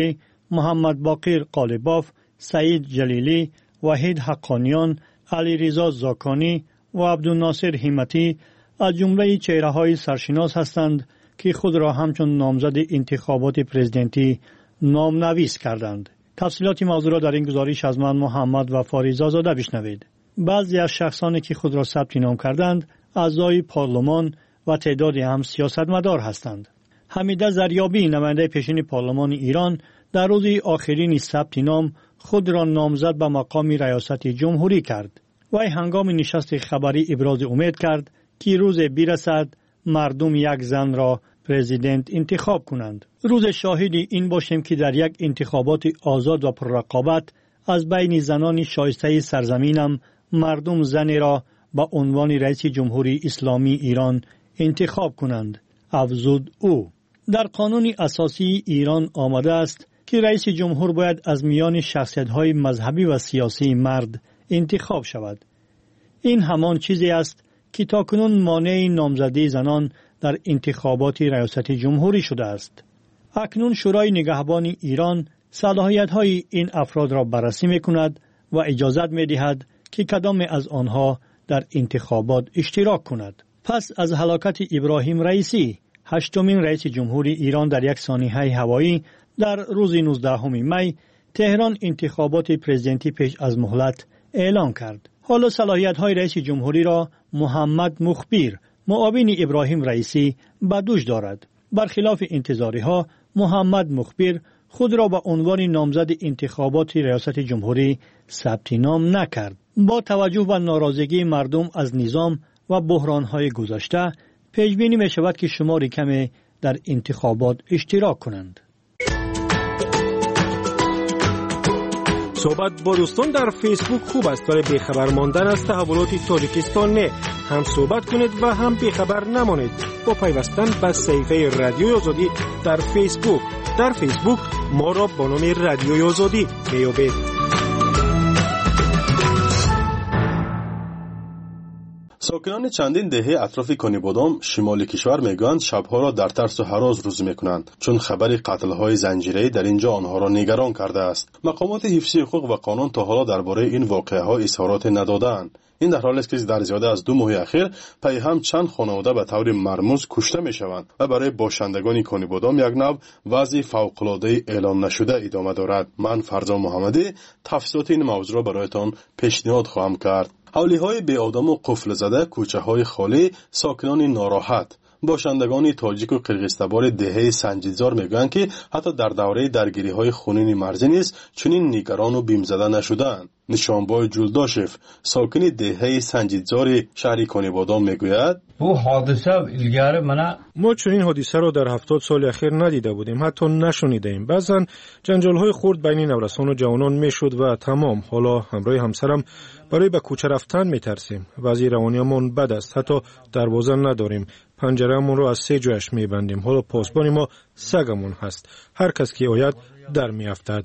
محمد باقر قالباف، سعید جلیلی، وحید حقانیان، علی رضا زاکانی و عبدالناصر همتی از جمله چهره‌های سرشناس هستند که خود را همچون نامزد انتخابات پرزیدنتی نامنویس کردند. تفصیلات موضوع را در این گزارش از من محمد و فاریزا زاده بشنوید. بعضی از شخصانی که خود را ثبت نام کردند اعضای پارلمان و تعدادی هم سیاستمدار هستند. حمیده زریابی نماینده پیشین پارلمان ایران در روز آخرین ثبت نام خود را نامزد به مقام ریاست جمهوری کرد. وی هنگام نشست خبری ابراز امید کرد که روز برسد مردم یک زن را پرزیدنت انتخاب کنند. روز شاهدی این باشیم که در یک انتخابات آزاد و پررقابت از بین زنان شایسته سرزمینم مردم زنی را به عنوان رئیس جمهوری اسلامی ایران انتخاب کنند، افزود او. در قانون اساسی ایران آمده است که رئیس جمهور باید از میان شخصیت‌های مذهبی و سیاسی مرد انتخاب شود. این همان چیزی است که تاکنون مانع نامزدی زنان در انتخابات ریاست جمهوری شده است. اکنون شورای نگهبان ایران صلاحیت‌های این افراد را بررسی می‌کند و اجازت می‌دهد که کدام از آنها در انتخابات اشتراک کند. پس از هلاکت ابراهیم رئیسی، هشتمین رئیس جمهوری ایران در یک سانحه هوایی در روز نوزدهم می، تهران انتخابات پرزیدنتی پیش از مهلت اعلان کرد. حالا صلاحیت‌های رئیس جمهوری را محمد مخبر، معاون ابراهیم رئیسی، به دوش دارد. برخلاف انتظاری‌ها، محمد مخبر خود را به عنوان نامزد انتخابات ریاست جمهوری ثبت نام نکرد. با توجه به ناراضگی مردم از نظام و بحران‌های گذشته، پیش بینی می شود که شماری کمی در انتخابات اشتراک کنند. صحبت با دوستان در فیسبوک خوب است، ولی بیخبر ماندن از تحولات تاجیکستان نه. هم صحبت کنید و هم بیخبر نمانید با پیوستن به صفحه رادیوی آزادی در فیسبوک. در فیسبوک ما را با نام رادیوی آزادی میابید. ساکنان چندین دهه اطراف کانیبادام شمال کشور میگویند شبها را در ترس و هراس روز میکنند، چون خبر قتل‌های زنجیره‌ای در اینجا آنها را نگران کرده است. مقامات حفظی حقوق و قانون تا حالا درباره این واقعه‌ها اظهارات ندادند. این در حالی است که در زیاده از دو ماه اخیر پی هم چند خانواده به طور مرموز کشته میشوند و برای باشندگان کانیبادام یک نوع وضع فوق‌العاده اعلان نشده ادامه دارد. من فرزا محمدی تفصیلات این موضوع را برایتان پیشنهاد خواهم کرد. حولی‌های بی آدم و قفل زده، کوچه‌های خالی، ساکنان ناراحت. باشندگان تاجیک و قرقیزتبار دهه سنجیدزار میگویند که حتی در دوره درگیری‌های خونین مرزی نیز چنین نگران و بیمزده نشدند. نشانبای جولداشف، ساکن دهه سنجیدزار شهر کانیبادام میگوید: بو حادثه الگاره منه ما چنین حادثه را در هفتاد سال اخیر ندیده بودیم، حتی نشنیدیم. بعضن جنجال‌های خرد بین نورسان و جوانان میشد و تمام. حالا همراه همسرم برای به کوچه رفتن میترسیم. وضع روانیمون بد است، حتی دروازه نداریم. پنجره‌مون رو از سه جایش میبندیم. حالا پاسبان ما سگمون هست. هر کس که آید در میافتد.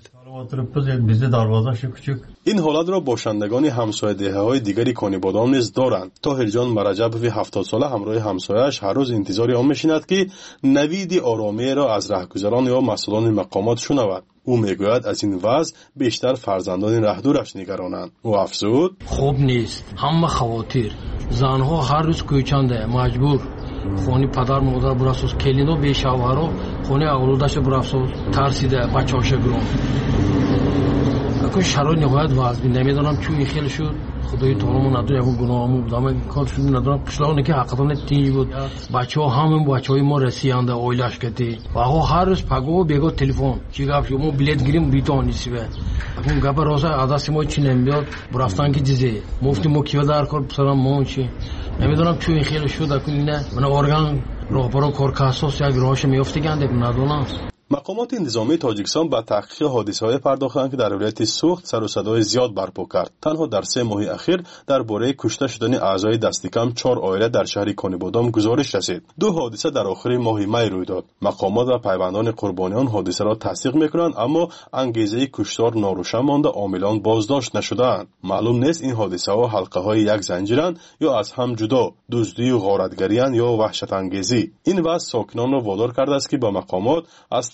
این حالت را باشندگان همسایه دهه‌های دیگری کانیبادام نیز دارند. طاهر جان مرجبوی هفتاد ساله همراه همسایه‌اش هر روز انتظار آن میشیند که نوید آرامی را از رهگذران یا مسئولان مقامات شنود. او میگوید از این وضع بیشتر فرزندان رهدورش نگرانند. او افزود: خوب نیست. همه خواتیر زنها هر روز کوچنده مجبور خونی پدر مادر براسوس کلینو به شوهرو خونی اولادش براسوس ترسیده بچه‌اش گرون. اگه شرایط نهایت وضعی نمیدونم چون این خیلی شد. خدای تعالی نداره اون گناهمو بودم کار شد ندارم. قشلاقی که حقیقتا تینج بود. بچه‌ها همین بچه‌های ما رسیدند اویلاش کردی. و آقا هر روز پگو بگو تلفن چی گفت شما بلیت گیریم بیتون نیسیه. اون گپ راست عدس ما چی نمیاد برفتن که چیزی مفتی ما کیو در کار بسرم ما چی نمیدونم چون این خیلی شد اکنون نه من ارگان راهبرو کار کاسوس یک راهش میافته گنده ندونم. مقامات نظامی تاجیکستان به تحقیق حادثه‌های پرداختند که در ولایت سوخت سر و صدای زیاد برپا کرد. تنها در سه ماه اخیر درباره کشته شدن اعضای دست کم چهار عائله در شهر کانیبادام گزارش رسید. دو حادثه در آخر ماه می روی داد. مقامات و پیوندان قربانیان حادثه را تصدیق می‌کنند، اما انگیزه کشتار ناروشن مانده، عاملان بازداشت نشده‌اند. معلوم نیست این حادثه‌ها حلقه‌های یک زنجیرند یا از هم جدا، دزدی و غارتگری یا وحشت انگیزی. این وضع ساکنان را وادار کرده است که با مقامات از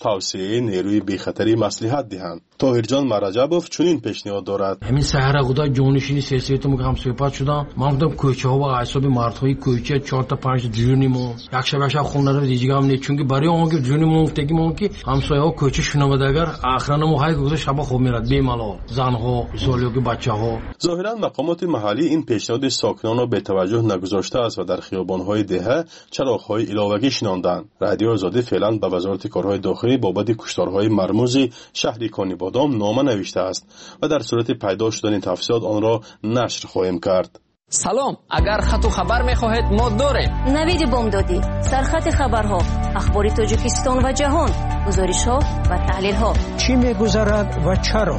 توسعه نیروی بیخطری مصلحت دهند. طاهرجان مرجبوف چنین پیشنهاد دارد. همین سحر خدا جونشینی سیاسی تو میگم صحبت شدم. من گفتم کوچه ها و اعصاب مردهای کوچه چهار تا پنج جونیمو یک شب شب خونه رو دیگه هم نه، چون برای اون که جونیمو گفتگی مون که همسایه ها کوچه شنوادگر اخرانمو های گذاشت شب خوب میرد بیمالا زنها سالیو که بچه‌ها. ظاهرا مقامات محلی این پیشنهاد ساکنان را به توجه نگذاشته است و در خیابان‌های دهه چراغ‌های علاوه‌ای شناندند. رادیو آزادی فعلا به وزارت کارهای داخلی بابت کشتارهای مرموز شهری کانیبادام نامه نوشته است و در صورت پیدا شدن تفصیلات آن را نشر خواهیم کرد. سلام، اگر خط و خبر می‌خواهید ما داریم. نوید بامدادی، سرخط خبرها، اخبار تاجیکستان و جهان، گزارش‌ها و تحلیل‌ها. چی می‌گذرد و چرا؟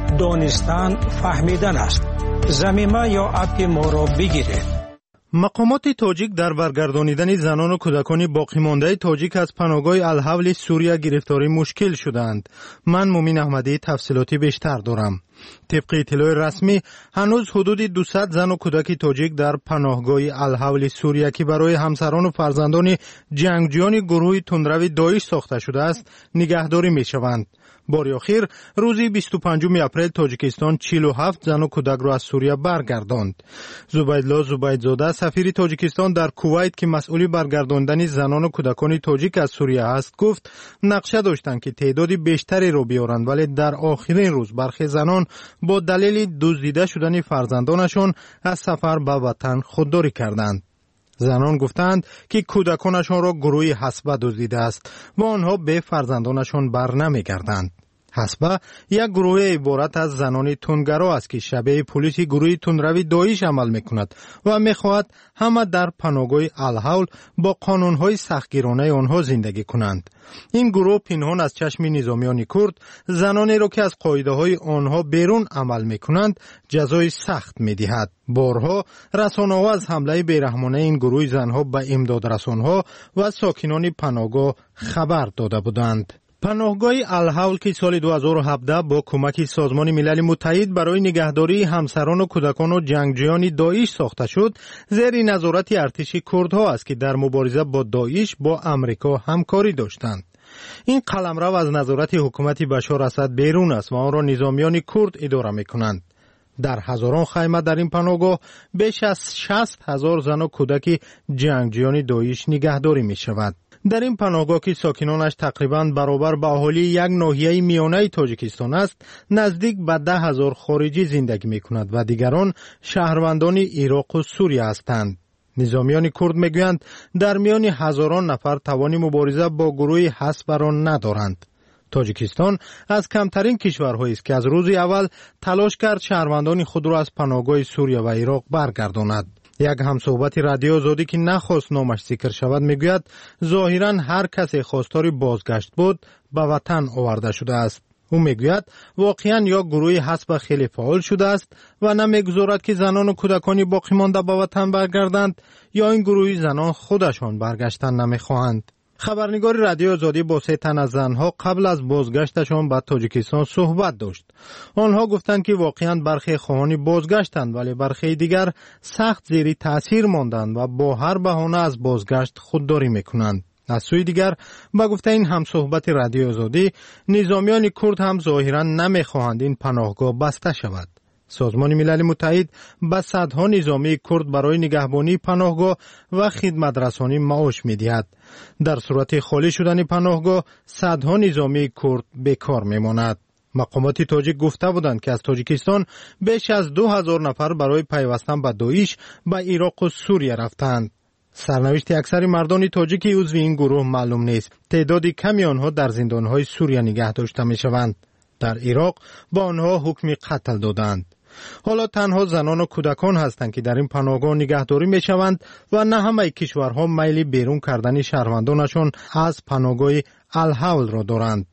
دانستن فهمیدن است. زمینه یا اپ ما را بگیرید. مقامات تاجیک در برگردانیدن زنان و کودکان باقی مانده تاجیک از پناهگاه الحول سوریه گرفتاری مشکل شدند. من مومین احمدی تفصیلاتی بیشتر دارم. طبق اطلاع رسمی هنوز حدود دویست زن و کودک تاجیک در پناهگاه الحول سوریه که برای همسران و فرزندان جنگجویان گروه تندرو داعش ساخته شده است نگهداری می شوند. بار اخیر روزی بیست و پنجم اپریل تاجیکستان چهل و هفت زن و کودک را از سوریه برگرداند. زبیدالله زبیدزاده سفیر تاجیکستان در کویت که مسئول برگرداندن زنان و کودکان تاجیک از سوریه است گفت نقشه داشتند که تعداد بیشتری را بیارند، ولی در آخرین روز برخی زنان با دلیل دزدیده شدن فرزندانشان از سفر به وطن خودداری کردند. زنان گفتند که کودکانشان را گروه حسبه دزدیده است و آنها به فرزندانشان بر نمیگردند. حسبه یک گروه عبارت از زنان تندگرا است که شبیه پلیس گروه تندروی داعش عمل میکند و میخواهد همه در پناهگاه الحول با قانونهای سختگیرانه آنها زندگی کنند. این گروه پنهان از چشم نظامیان کرد زنانی را که از قاعده های آنها بیرون عمل میکنند جزای سخت میدهد. بارها رسانه‌ها از حمله بیرحمانه این گروه زنها به امداد رسانها و ساکنان پناهگاه خبر داده بودند. پناهگاه الحول که سال دو هزار و هفده با کمک سازمان ملل متحد برای نگهداری همسران و کودکان و جنگجویان داعش ساخته شد، زیر نظارت ارتش کردها است که در مبارزه با داعش با امریکا همکاری داشتند. این قلمرو از نظارت حکومت بشار اسد بیرون است و آن را نظامیان کرد اداره می‌کنند. در هزاران خیمه در این پناهگاه بیش از شصت هزار زن و کودک جنگجویان داعش نگهداری می‌شود. در این پناهگاه که ساکنانش تقریباً برابر با اهالی یک ناحیه میانه تاجیکستان است، نزدیک به ده هزار خارجی زندگی می‌کند و دیگران شهروندان عراق و سوریه هستند. نظامیان کرد میگویند در میان هزاران نفر توان مبارزه با گروه حسبه را ندارند. تاجیکستان از کمترین کشورهایی است که از روز اول تلاش کرد شهروندان خود را از پناهگاه سوریه و عراق برگرداند. یک همصحبت رادیو آزادی که نخواست نامش ذکر شود میگوید ظاهرا هر کسی خواستار بازگشت بود به وطن آورده شده است. او میگوید واقعا یا گروه حسب خیلی فعال شده است و نمیگذارد که زنان و کودکانی باقی مانده به وطن برگردند یا این گروه زنان خودشان برگشتن نمیخواهند. خبرنگار رادیو آزادی با سه تن از زنها قبل از بازگشتشان به تاجیکستان صحبت داشت. آنها گفتند که واقعا برخی خواهان بازگشتند ولی برخی دیگر سخت زیر تاثیر ماندند و با هر بهانه از بازگشت خودداری میکنند. از سوی دیگر با گفته این هم صحبت رادیو آزادی نظامیان کرد هم ظاهرا نمیخواهند این پناهگاه بسته شود. سازمان ملل متحد به صدها نظامی کرد برای نگهبانی پناهگاه و خدمت رسانی معاش می‌دهد. در صورت خالی شدن پناهگاه صدها نظامی کرد بیکار میماند. مقامات تاجیک گفته بودند که از تاجیکستان بیش از دو هزار نفر برای پیوستن به داعش به عراق و سوریه رفتند. سرنوشت اکثر مردان تاجیک عضو این گروه معلوم نیست. تعداد کمی آنها در زندان‌های سوریه نگه داشته می‌شوند. در عراق با آنها حکم قتل دادند. حالا تنها زنان و کودکان هستند که در این پناهگاه نگهداری میشوند و نه همه کشورها میل بیرون کردن شهروندانشان از پناهگاه الحول را دارند.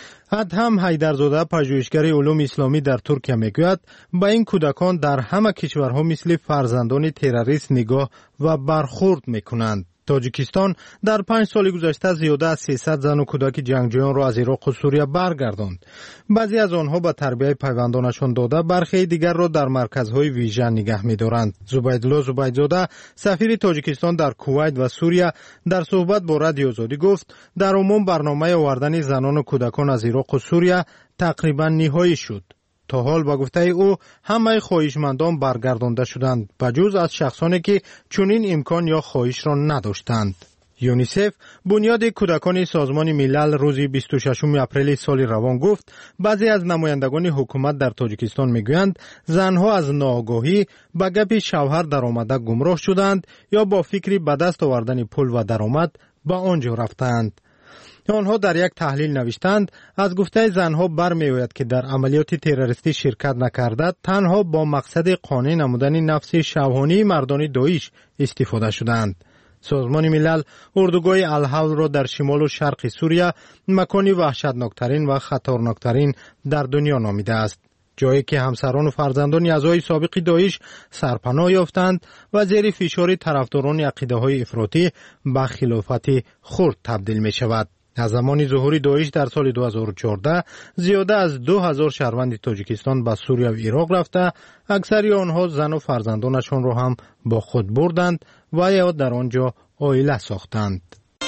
ادهم حیدرزاده پژوهشگر علوم اسلامی در ترکیه میگوید با این کودکان در همه کشورها مثل فرزندان تروریست نگاه و برخورد میکنند. تاجیکستان در پنج سال گذشته زیاده از سیصد زن و کودک جنگجویان را از عراق و سوریه برگرداند. بعضی از آنها به تربیت پیوندانشان داده، برخی دیگر را در مرکزهای ویژه نگه می‌دارند. زبیدالله زبیدزاده، سفیر تاجیکستان در کویت و سوریه، در صحبت با رادیو آزادی گفت در عموم برنامه آوردن زنان و کودکان از عراق و سوریه تقریبا نهایی شد. تا حال با گفته او همه خواهشمندان برگردانده شدند بجز از شخصانی که چنین امکان یا خواهش را نداشتند. یونیسف بنیاد کودکان سازمان ملل روز بیست و ششم اپریل سال روان گفت بعضی از نمایندگان حکومت در تاجیکستان میگویند زنها از ناآگاهی به گپ شوهر درآمده گمراه شدند یا با فکری به دست آوردن پول و درآمد به آنجا رفتند. آنها در یک تحلیل نوشتند از گفته زنها برمی‌آید که در عملیات تروریستی شرکت نکرده تنها با مقصد قانع نمودن نفس شوهانی مردان داعش استفاده شدند. سازمان ملل اردوگاه الحول را در شمال و شرق سوریه مکانی وحشتناکترین و خطرناکترین در دنیا نامیده است، جایی که همسران و فرزندان اعضای سابق داعش سرپناه یافتند و زیر فشار طرفداران عقیده‌های افراطی به خلافت خرد تبدیل می شود. از زمان ظهور داعش در سال دو هزار و چهارده زیاده از دو هزار شهروند تاجیکستان به سوریه و عراق رفته، اکثری آنها زن و فرزندانشان را هم با خود بردند و یا در آنجا عائله ساختند.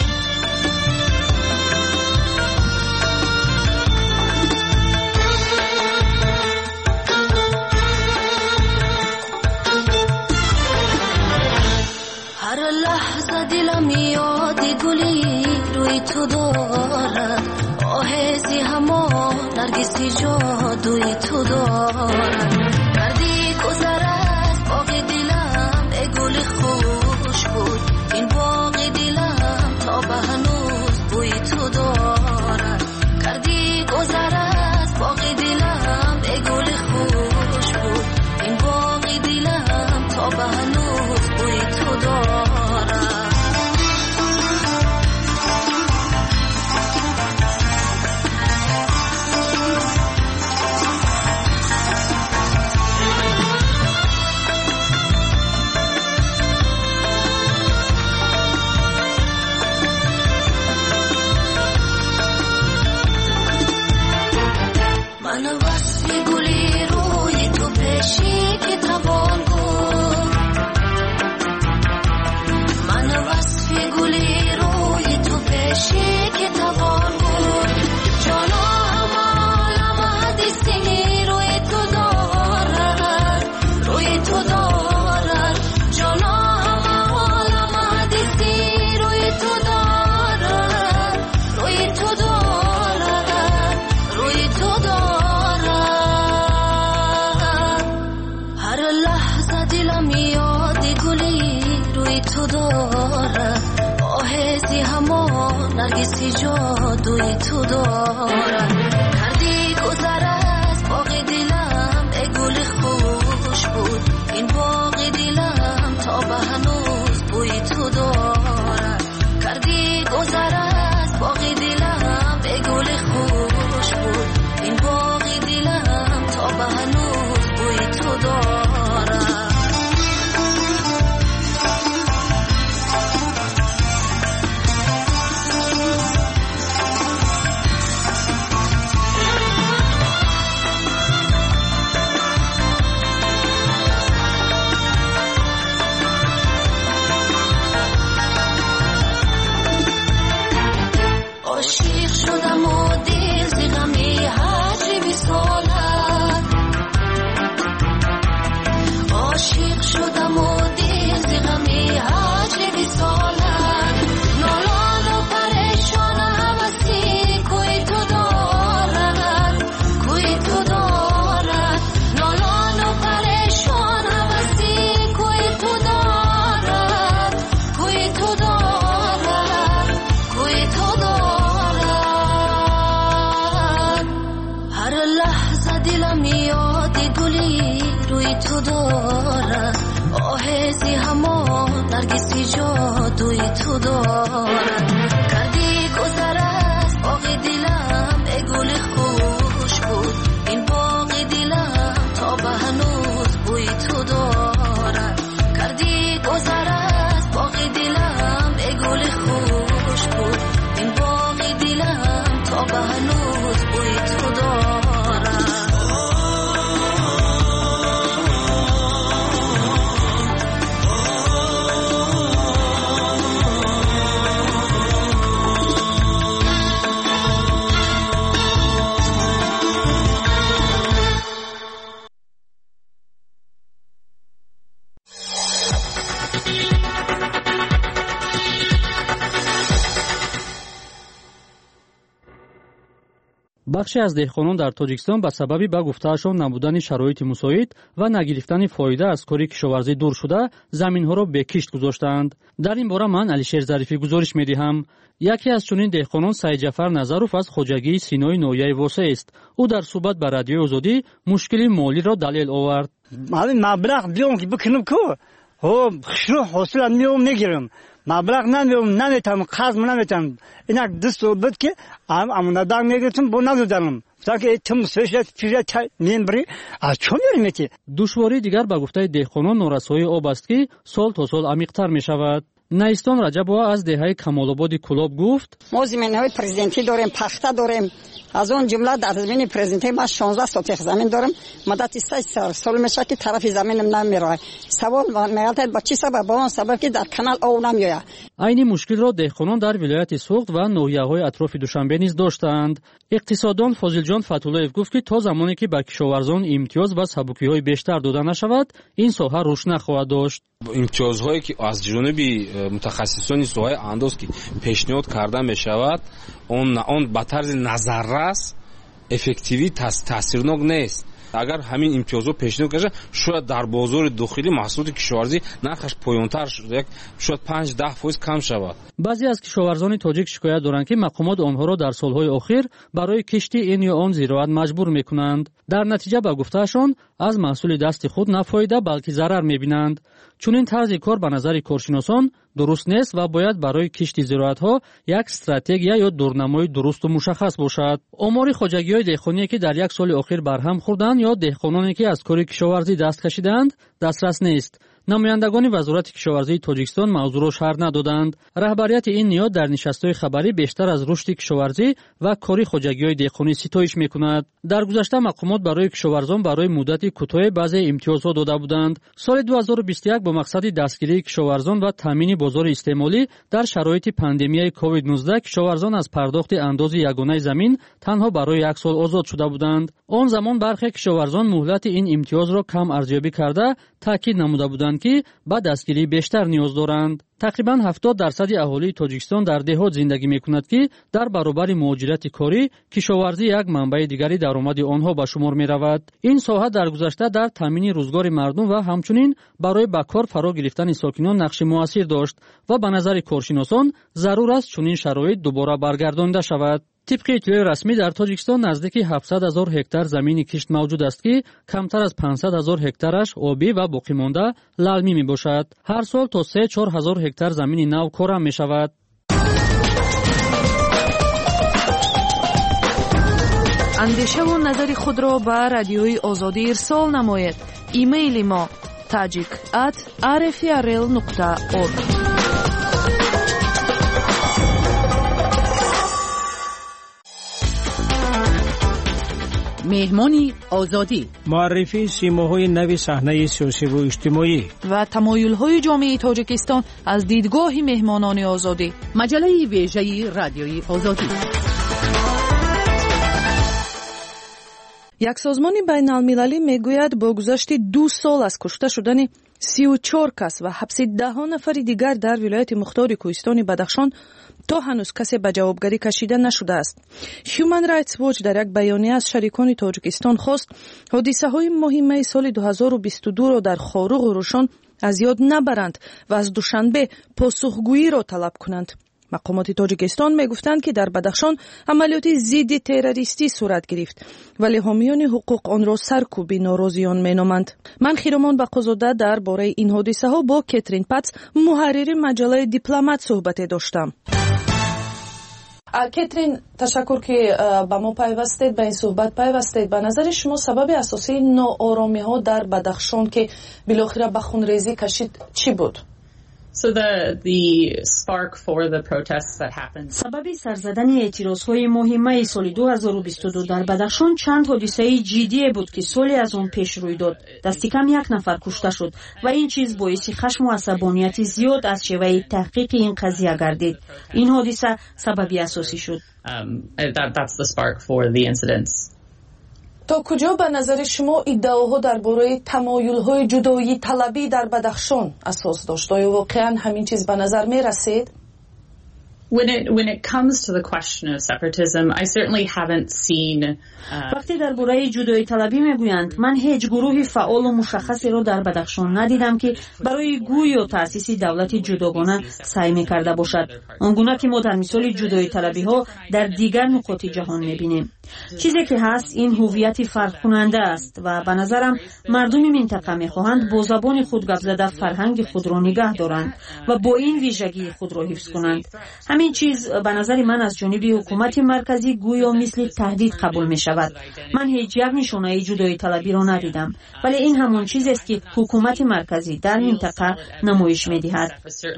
هر لحظه دلم یاد گلی روی تو دارد، آهزی هما نرگسی جادوی تو دارد. کردی گذر از باغ دلم ای گل خوش بود، این باغ دلم تا به هنوز بوی تو دارد. کردی گذر از باغ دلم ای گل خوش بود، این باغ دلم تا به هنوز بوی تو دارد. من وصف گلی روی تو پیشی که توان بود، من وصف گلی روی تو پیشی که توان بود. جانا همالم حدیثی روی تو دارد، روی تو دارد. جانا همالم حدیثی روی تو دارد، روی تو دارد، روی تو دارد. دلم یاد گلی روی تو دارد، آهزی هما نرگسی جادوی تو دارد. کردی گذر از باغ دلم ای گل خوش بود، این باغ دلم تا به هنوز بوی تو دارد. کردی گذر از باغ دلم ای گل خوش بود، این باغ دلم تا به هنوز بوی تو دارد. عاشق شدم و دل ز غمی هجر وصالت، عاشق شدم و دل ز غمی هجر وصالت. نالان و پریشان هوسی کوی تو دارد، کوی تو دارد. نالان و پریشان هوسی کوی تو دارد، کوی تو دارد، کوی تو دارد. دلم یاد گلی روی تو دارد، آهزی هما نرگسی جادوی تو دارد. کردی گذر از باغ دلم ای گل خوش بود، این باغ دلم تا به هنوز بوی تو دارد. کردی گذر از باغ دلم ای бахше аз деҳқонон дар тоҷикистон ба сабаби ба гуфтаашон набудани шароити мусоид ва нагирифтани фоида аз кори кишоварзӣ дур шуда заминҳоро бекишт гузоштаанд. дар ин бора ман Алишер Зарифӣ гузориш медиҳам. яке аз чунин деҳқонон Саидҷафар Назаров аз хоҷагии Синои ноҳияи Восест. ӯ дар суҳбат ба радиои Озодӣ мушкили молиро далел овард. ман маблағ биём ки бикунам ку ҳо хушрӯ ҳосила миём мегирам. маблағ намиём наметавам қазм наметавам. инак ду сол буд ки амонадан мегирифтам бо надоданам. душвории дигар ба гуфтаи деҳқонон норасоии об аст ки сол то сол амиқтар мешавад. Наистон Раҷабова аз деҳаи Камолободи Кулоб гуфт: мо заминҳои президентӣ дорем, пахта дорем. аз он ҷумла дар замини президентӣ ма шонздаҳ сотих замин дорем. муддати се сол мешавад ки тарафи заминам намерояд. савол мегардад ба чӣ сабаб? ба он сабаб ки дар канал об намеояд. айни мушкилро деҳқонон дар вилояти Суғд ва ноҳияҳои атрофи Душанбе низ доштаанд. иқтисоддон Фозилҷон Фатуллоев гуфт ки то замоне ки ба кишоварзон имтиёз ва сабукиҳои бештар дода нашавад, ин соҳа рушд нахоҳад дошт. имтиёзҳое ки аз ҷониби мутахассисони соҳаи андоз ки пешниҳод карда мешавад, он он ба тарзи назаррас эффективӣ таъсирнок нест. агар ҳамин имтиёзҳо пешниҳод кашад, шояд дар бозори дохилӣ маҳсулоти кишоварзӣ нархаш поёнтар шояд панҷ даҳ фоиз кам шавад. баъзе аз кишоварзони тоҷик шикоят доранд ки мақомот онҳоро дар солҳои охир барои кишти ин ё он зироат маҷбур мекунанд. дар натиҷа ба гуфтаашон аз маҳсули дасти худ на фоида балки зарар мебинанд. чунин тарзи кор ба назари коршиносон дуруст нест ва бояд барои кишти зироатҳо як стратегия ё дурнамои дурусту мушаххас бошад. омори хоҷагиҳои деҳқоние ки дар як соли охир барҳам хӯрданд ё деҳқононе ки аз кори кишоварзӣ даст кашиданд дастрас нест. намояндагони вазорати кишоварзии тоҷикистон мавзӯъро шарҳ надоданд. раҳбарияти ин ниҳод дар нишастҳои хабарӣ бештар аз рушди кишоварзӣ ва кори хоҷагиҳои деҳқонӣ ситоиш мекунад. дар гузашта мақомот барои кишоварзон барои муддати кӯтоҳе баъзе имтиёзҳо дода буданд. соли ду ҳазору бисту як бо мақсади дастгирии кишоварзон ва таъмини бозори истеъмолӣ дар шароити пандемияи ковид нуздаҳ кишоварзон аз пардохти андози ягонаи замин танҳо барои як сол озод шуда буданд. он замон бархе кишоварзон муҳлати ин имтиёзро кам арзёбӣ карда таъкид намуда буданд ки ба дастгирии бештар ниёз доранд. тақрибан ҳафтод дарсади аҳолии Тоҷикистон дар деҳот зиндагӣ мекунад ки дар баробари муҳоҷирати корӣ кишоварзӣ як манбаи дигари даромади онҳо ба шумор меравад. ин соҳа дар гузашта дар таъмини рӯзгори мардум ва ҳамчунин барои ба кор фаро гирифтани сокинон нақши муассир дошт ва ба назари коршиносон зарур аст чунин шароит дубора баргардонида шавад. тибқи иттилои расмӣ дар Тоҷикистон наздики ҳафтсад ҳазор ҳектар замини кишт мавҷуд аст ки камтар аз панҷсад ҳазор ҳектараш обӣ ва боқимонда лалмӣ мебошад. ҳар сол то се чор ҳазор ҳектар замини нав корам мешавад. андешаву назари худро ба радиои Озодӣ ирсол намоед. имейли мо tajik at r f r l нуқта org. меҳмони озодӣ муаррифии симоҳои нави саҳнаи сиёсиву иҷтимоӣ ва тамоюлҳои ҷомеаи тоҷикистон аз дидгоҳи меҳмонони озодӣ. маҷалаи вежаи радиои озодӣ. як созмони байналмилалӣ мегӯяд бо гузашти ду сол аз кушта шудани сию чор кас ва ҳабси даҳҳо нафари дигар дар вилояти мухтори кӯҳистони Бадахшон то ҳанӯз касе ба ҷавобгарӣ кашида нашудааст. Human Rights Watch дар як баёние аз шарикони Тоҷикистон хост ҳодисаҳои муҳимаи соли ду ҳазору бисту дуро дар Хоруғу Рӯшон аз ёд набаранд ва аз Душанбе посухгӯиро талаб кунанд. мақомоти Тоҷикистон мегуфтанд ки дар Бадахшон амалиёти зидди террористӣ сурат гирифт, вале ҳомиёни ҳуқуқ онро саркӯби норозиён меноманд. ман Хиромон Бақозода дар бораи ин ҳодисаҳо бо Кетрин Пац, муҳаррири маҷалаи Дипломат суҳбате доштам. Кетрин, ташаккур ки ба мо пайвастед, ба ин суҳбат пайвастед. Ба назари шумо сабаби асосии нооромиҳо дар Бадахшон ки билохира ба хунрезӣ кашид чӣ буд? So the the spark for the protests that happened. Сабаби сарзадани эътирозҳои муҳимаи соли ду ҳазору бисту ду дар Бадахшон чанд ҳодисаи ҷиддие буд ки соли аз он пеш рӯй дод. Дасти кам як нафар кушта шуд ва ин чиз боиси хашму асабонияти зиёд аз шеваи таҳқиқи ин қазия гардид. Ин ҳодиса сабаби асосӣ шуд. Um, that, that's the spark for the incidents. то куҷо ба назари шумо иддаоҳо дар бораи тамоюлҳои ҷудоӣ талабӣ дар Бадахшон асос дошт? оё воқеан ҳамин чиз ба назар мерасед? When it when it comes to the question of separatism, I certainly haven't seen. وقتی درباره جدایی طلبی میگویند، من هیچ گروه فعال و مشخصی را در بدخشان ندیدم که برای گوی و تأسیس دولت جداگانه سعی میکرده باشد، آنگونه که ما در مثال جدایی طلبی ها در دیگر نقاط جهان میبینیم. چیزی که هست این هویت فرق کننده است و به نظرم مردم منطقه میخواهند با زبان خود گپ زده فرهنگ خود را نگه دارند و با این ویژگی خود را حفظ کنند. همین چیز به نظر من از جانب حکومت مرکزی گویا مثل تهدید قبول می شود. من هیچ یک نشانه جدایی طلبی را ندیدم، ولی این همون چیزی است که حکومت مرکزی در منطقه نمایش می دهد.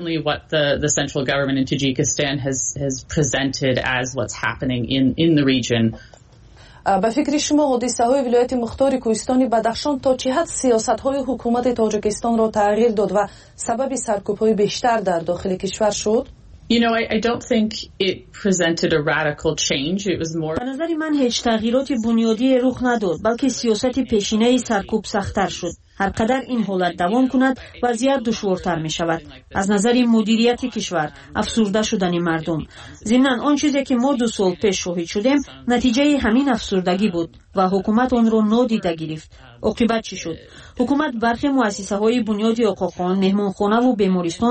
به فکر شما حادثه های ولایت مختار کوهستان بدخشان تا چه حد سیاست های حکومت تاجیکستان را تغییر داد و سبب سرکوب های بیشتر در داخل کشور شد؟ You know, I, I don't think it presented a radical change. It was more. به نظر من هیچ تغییرات بنیادی رخ نداد، بلکه سیاست پیشینه سرکوب سخت‌تر شد. هر قدر این حالت دوام کند، وضعیت دشوارتر می شود. از نظر مدیریت کشور، افسرده شدن مردم. ضمناً آن چیزی که ما دو سال پیش شاهد شدیم، نتیجه همین افسردگی بود و حکومت آن را نادیده گرفت. عاقبت چی شد؟ حکومت برخی مؤسسه‌های بنیادی آقاخوان، مهمانخانه و بیمارستان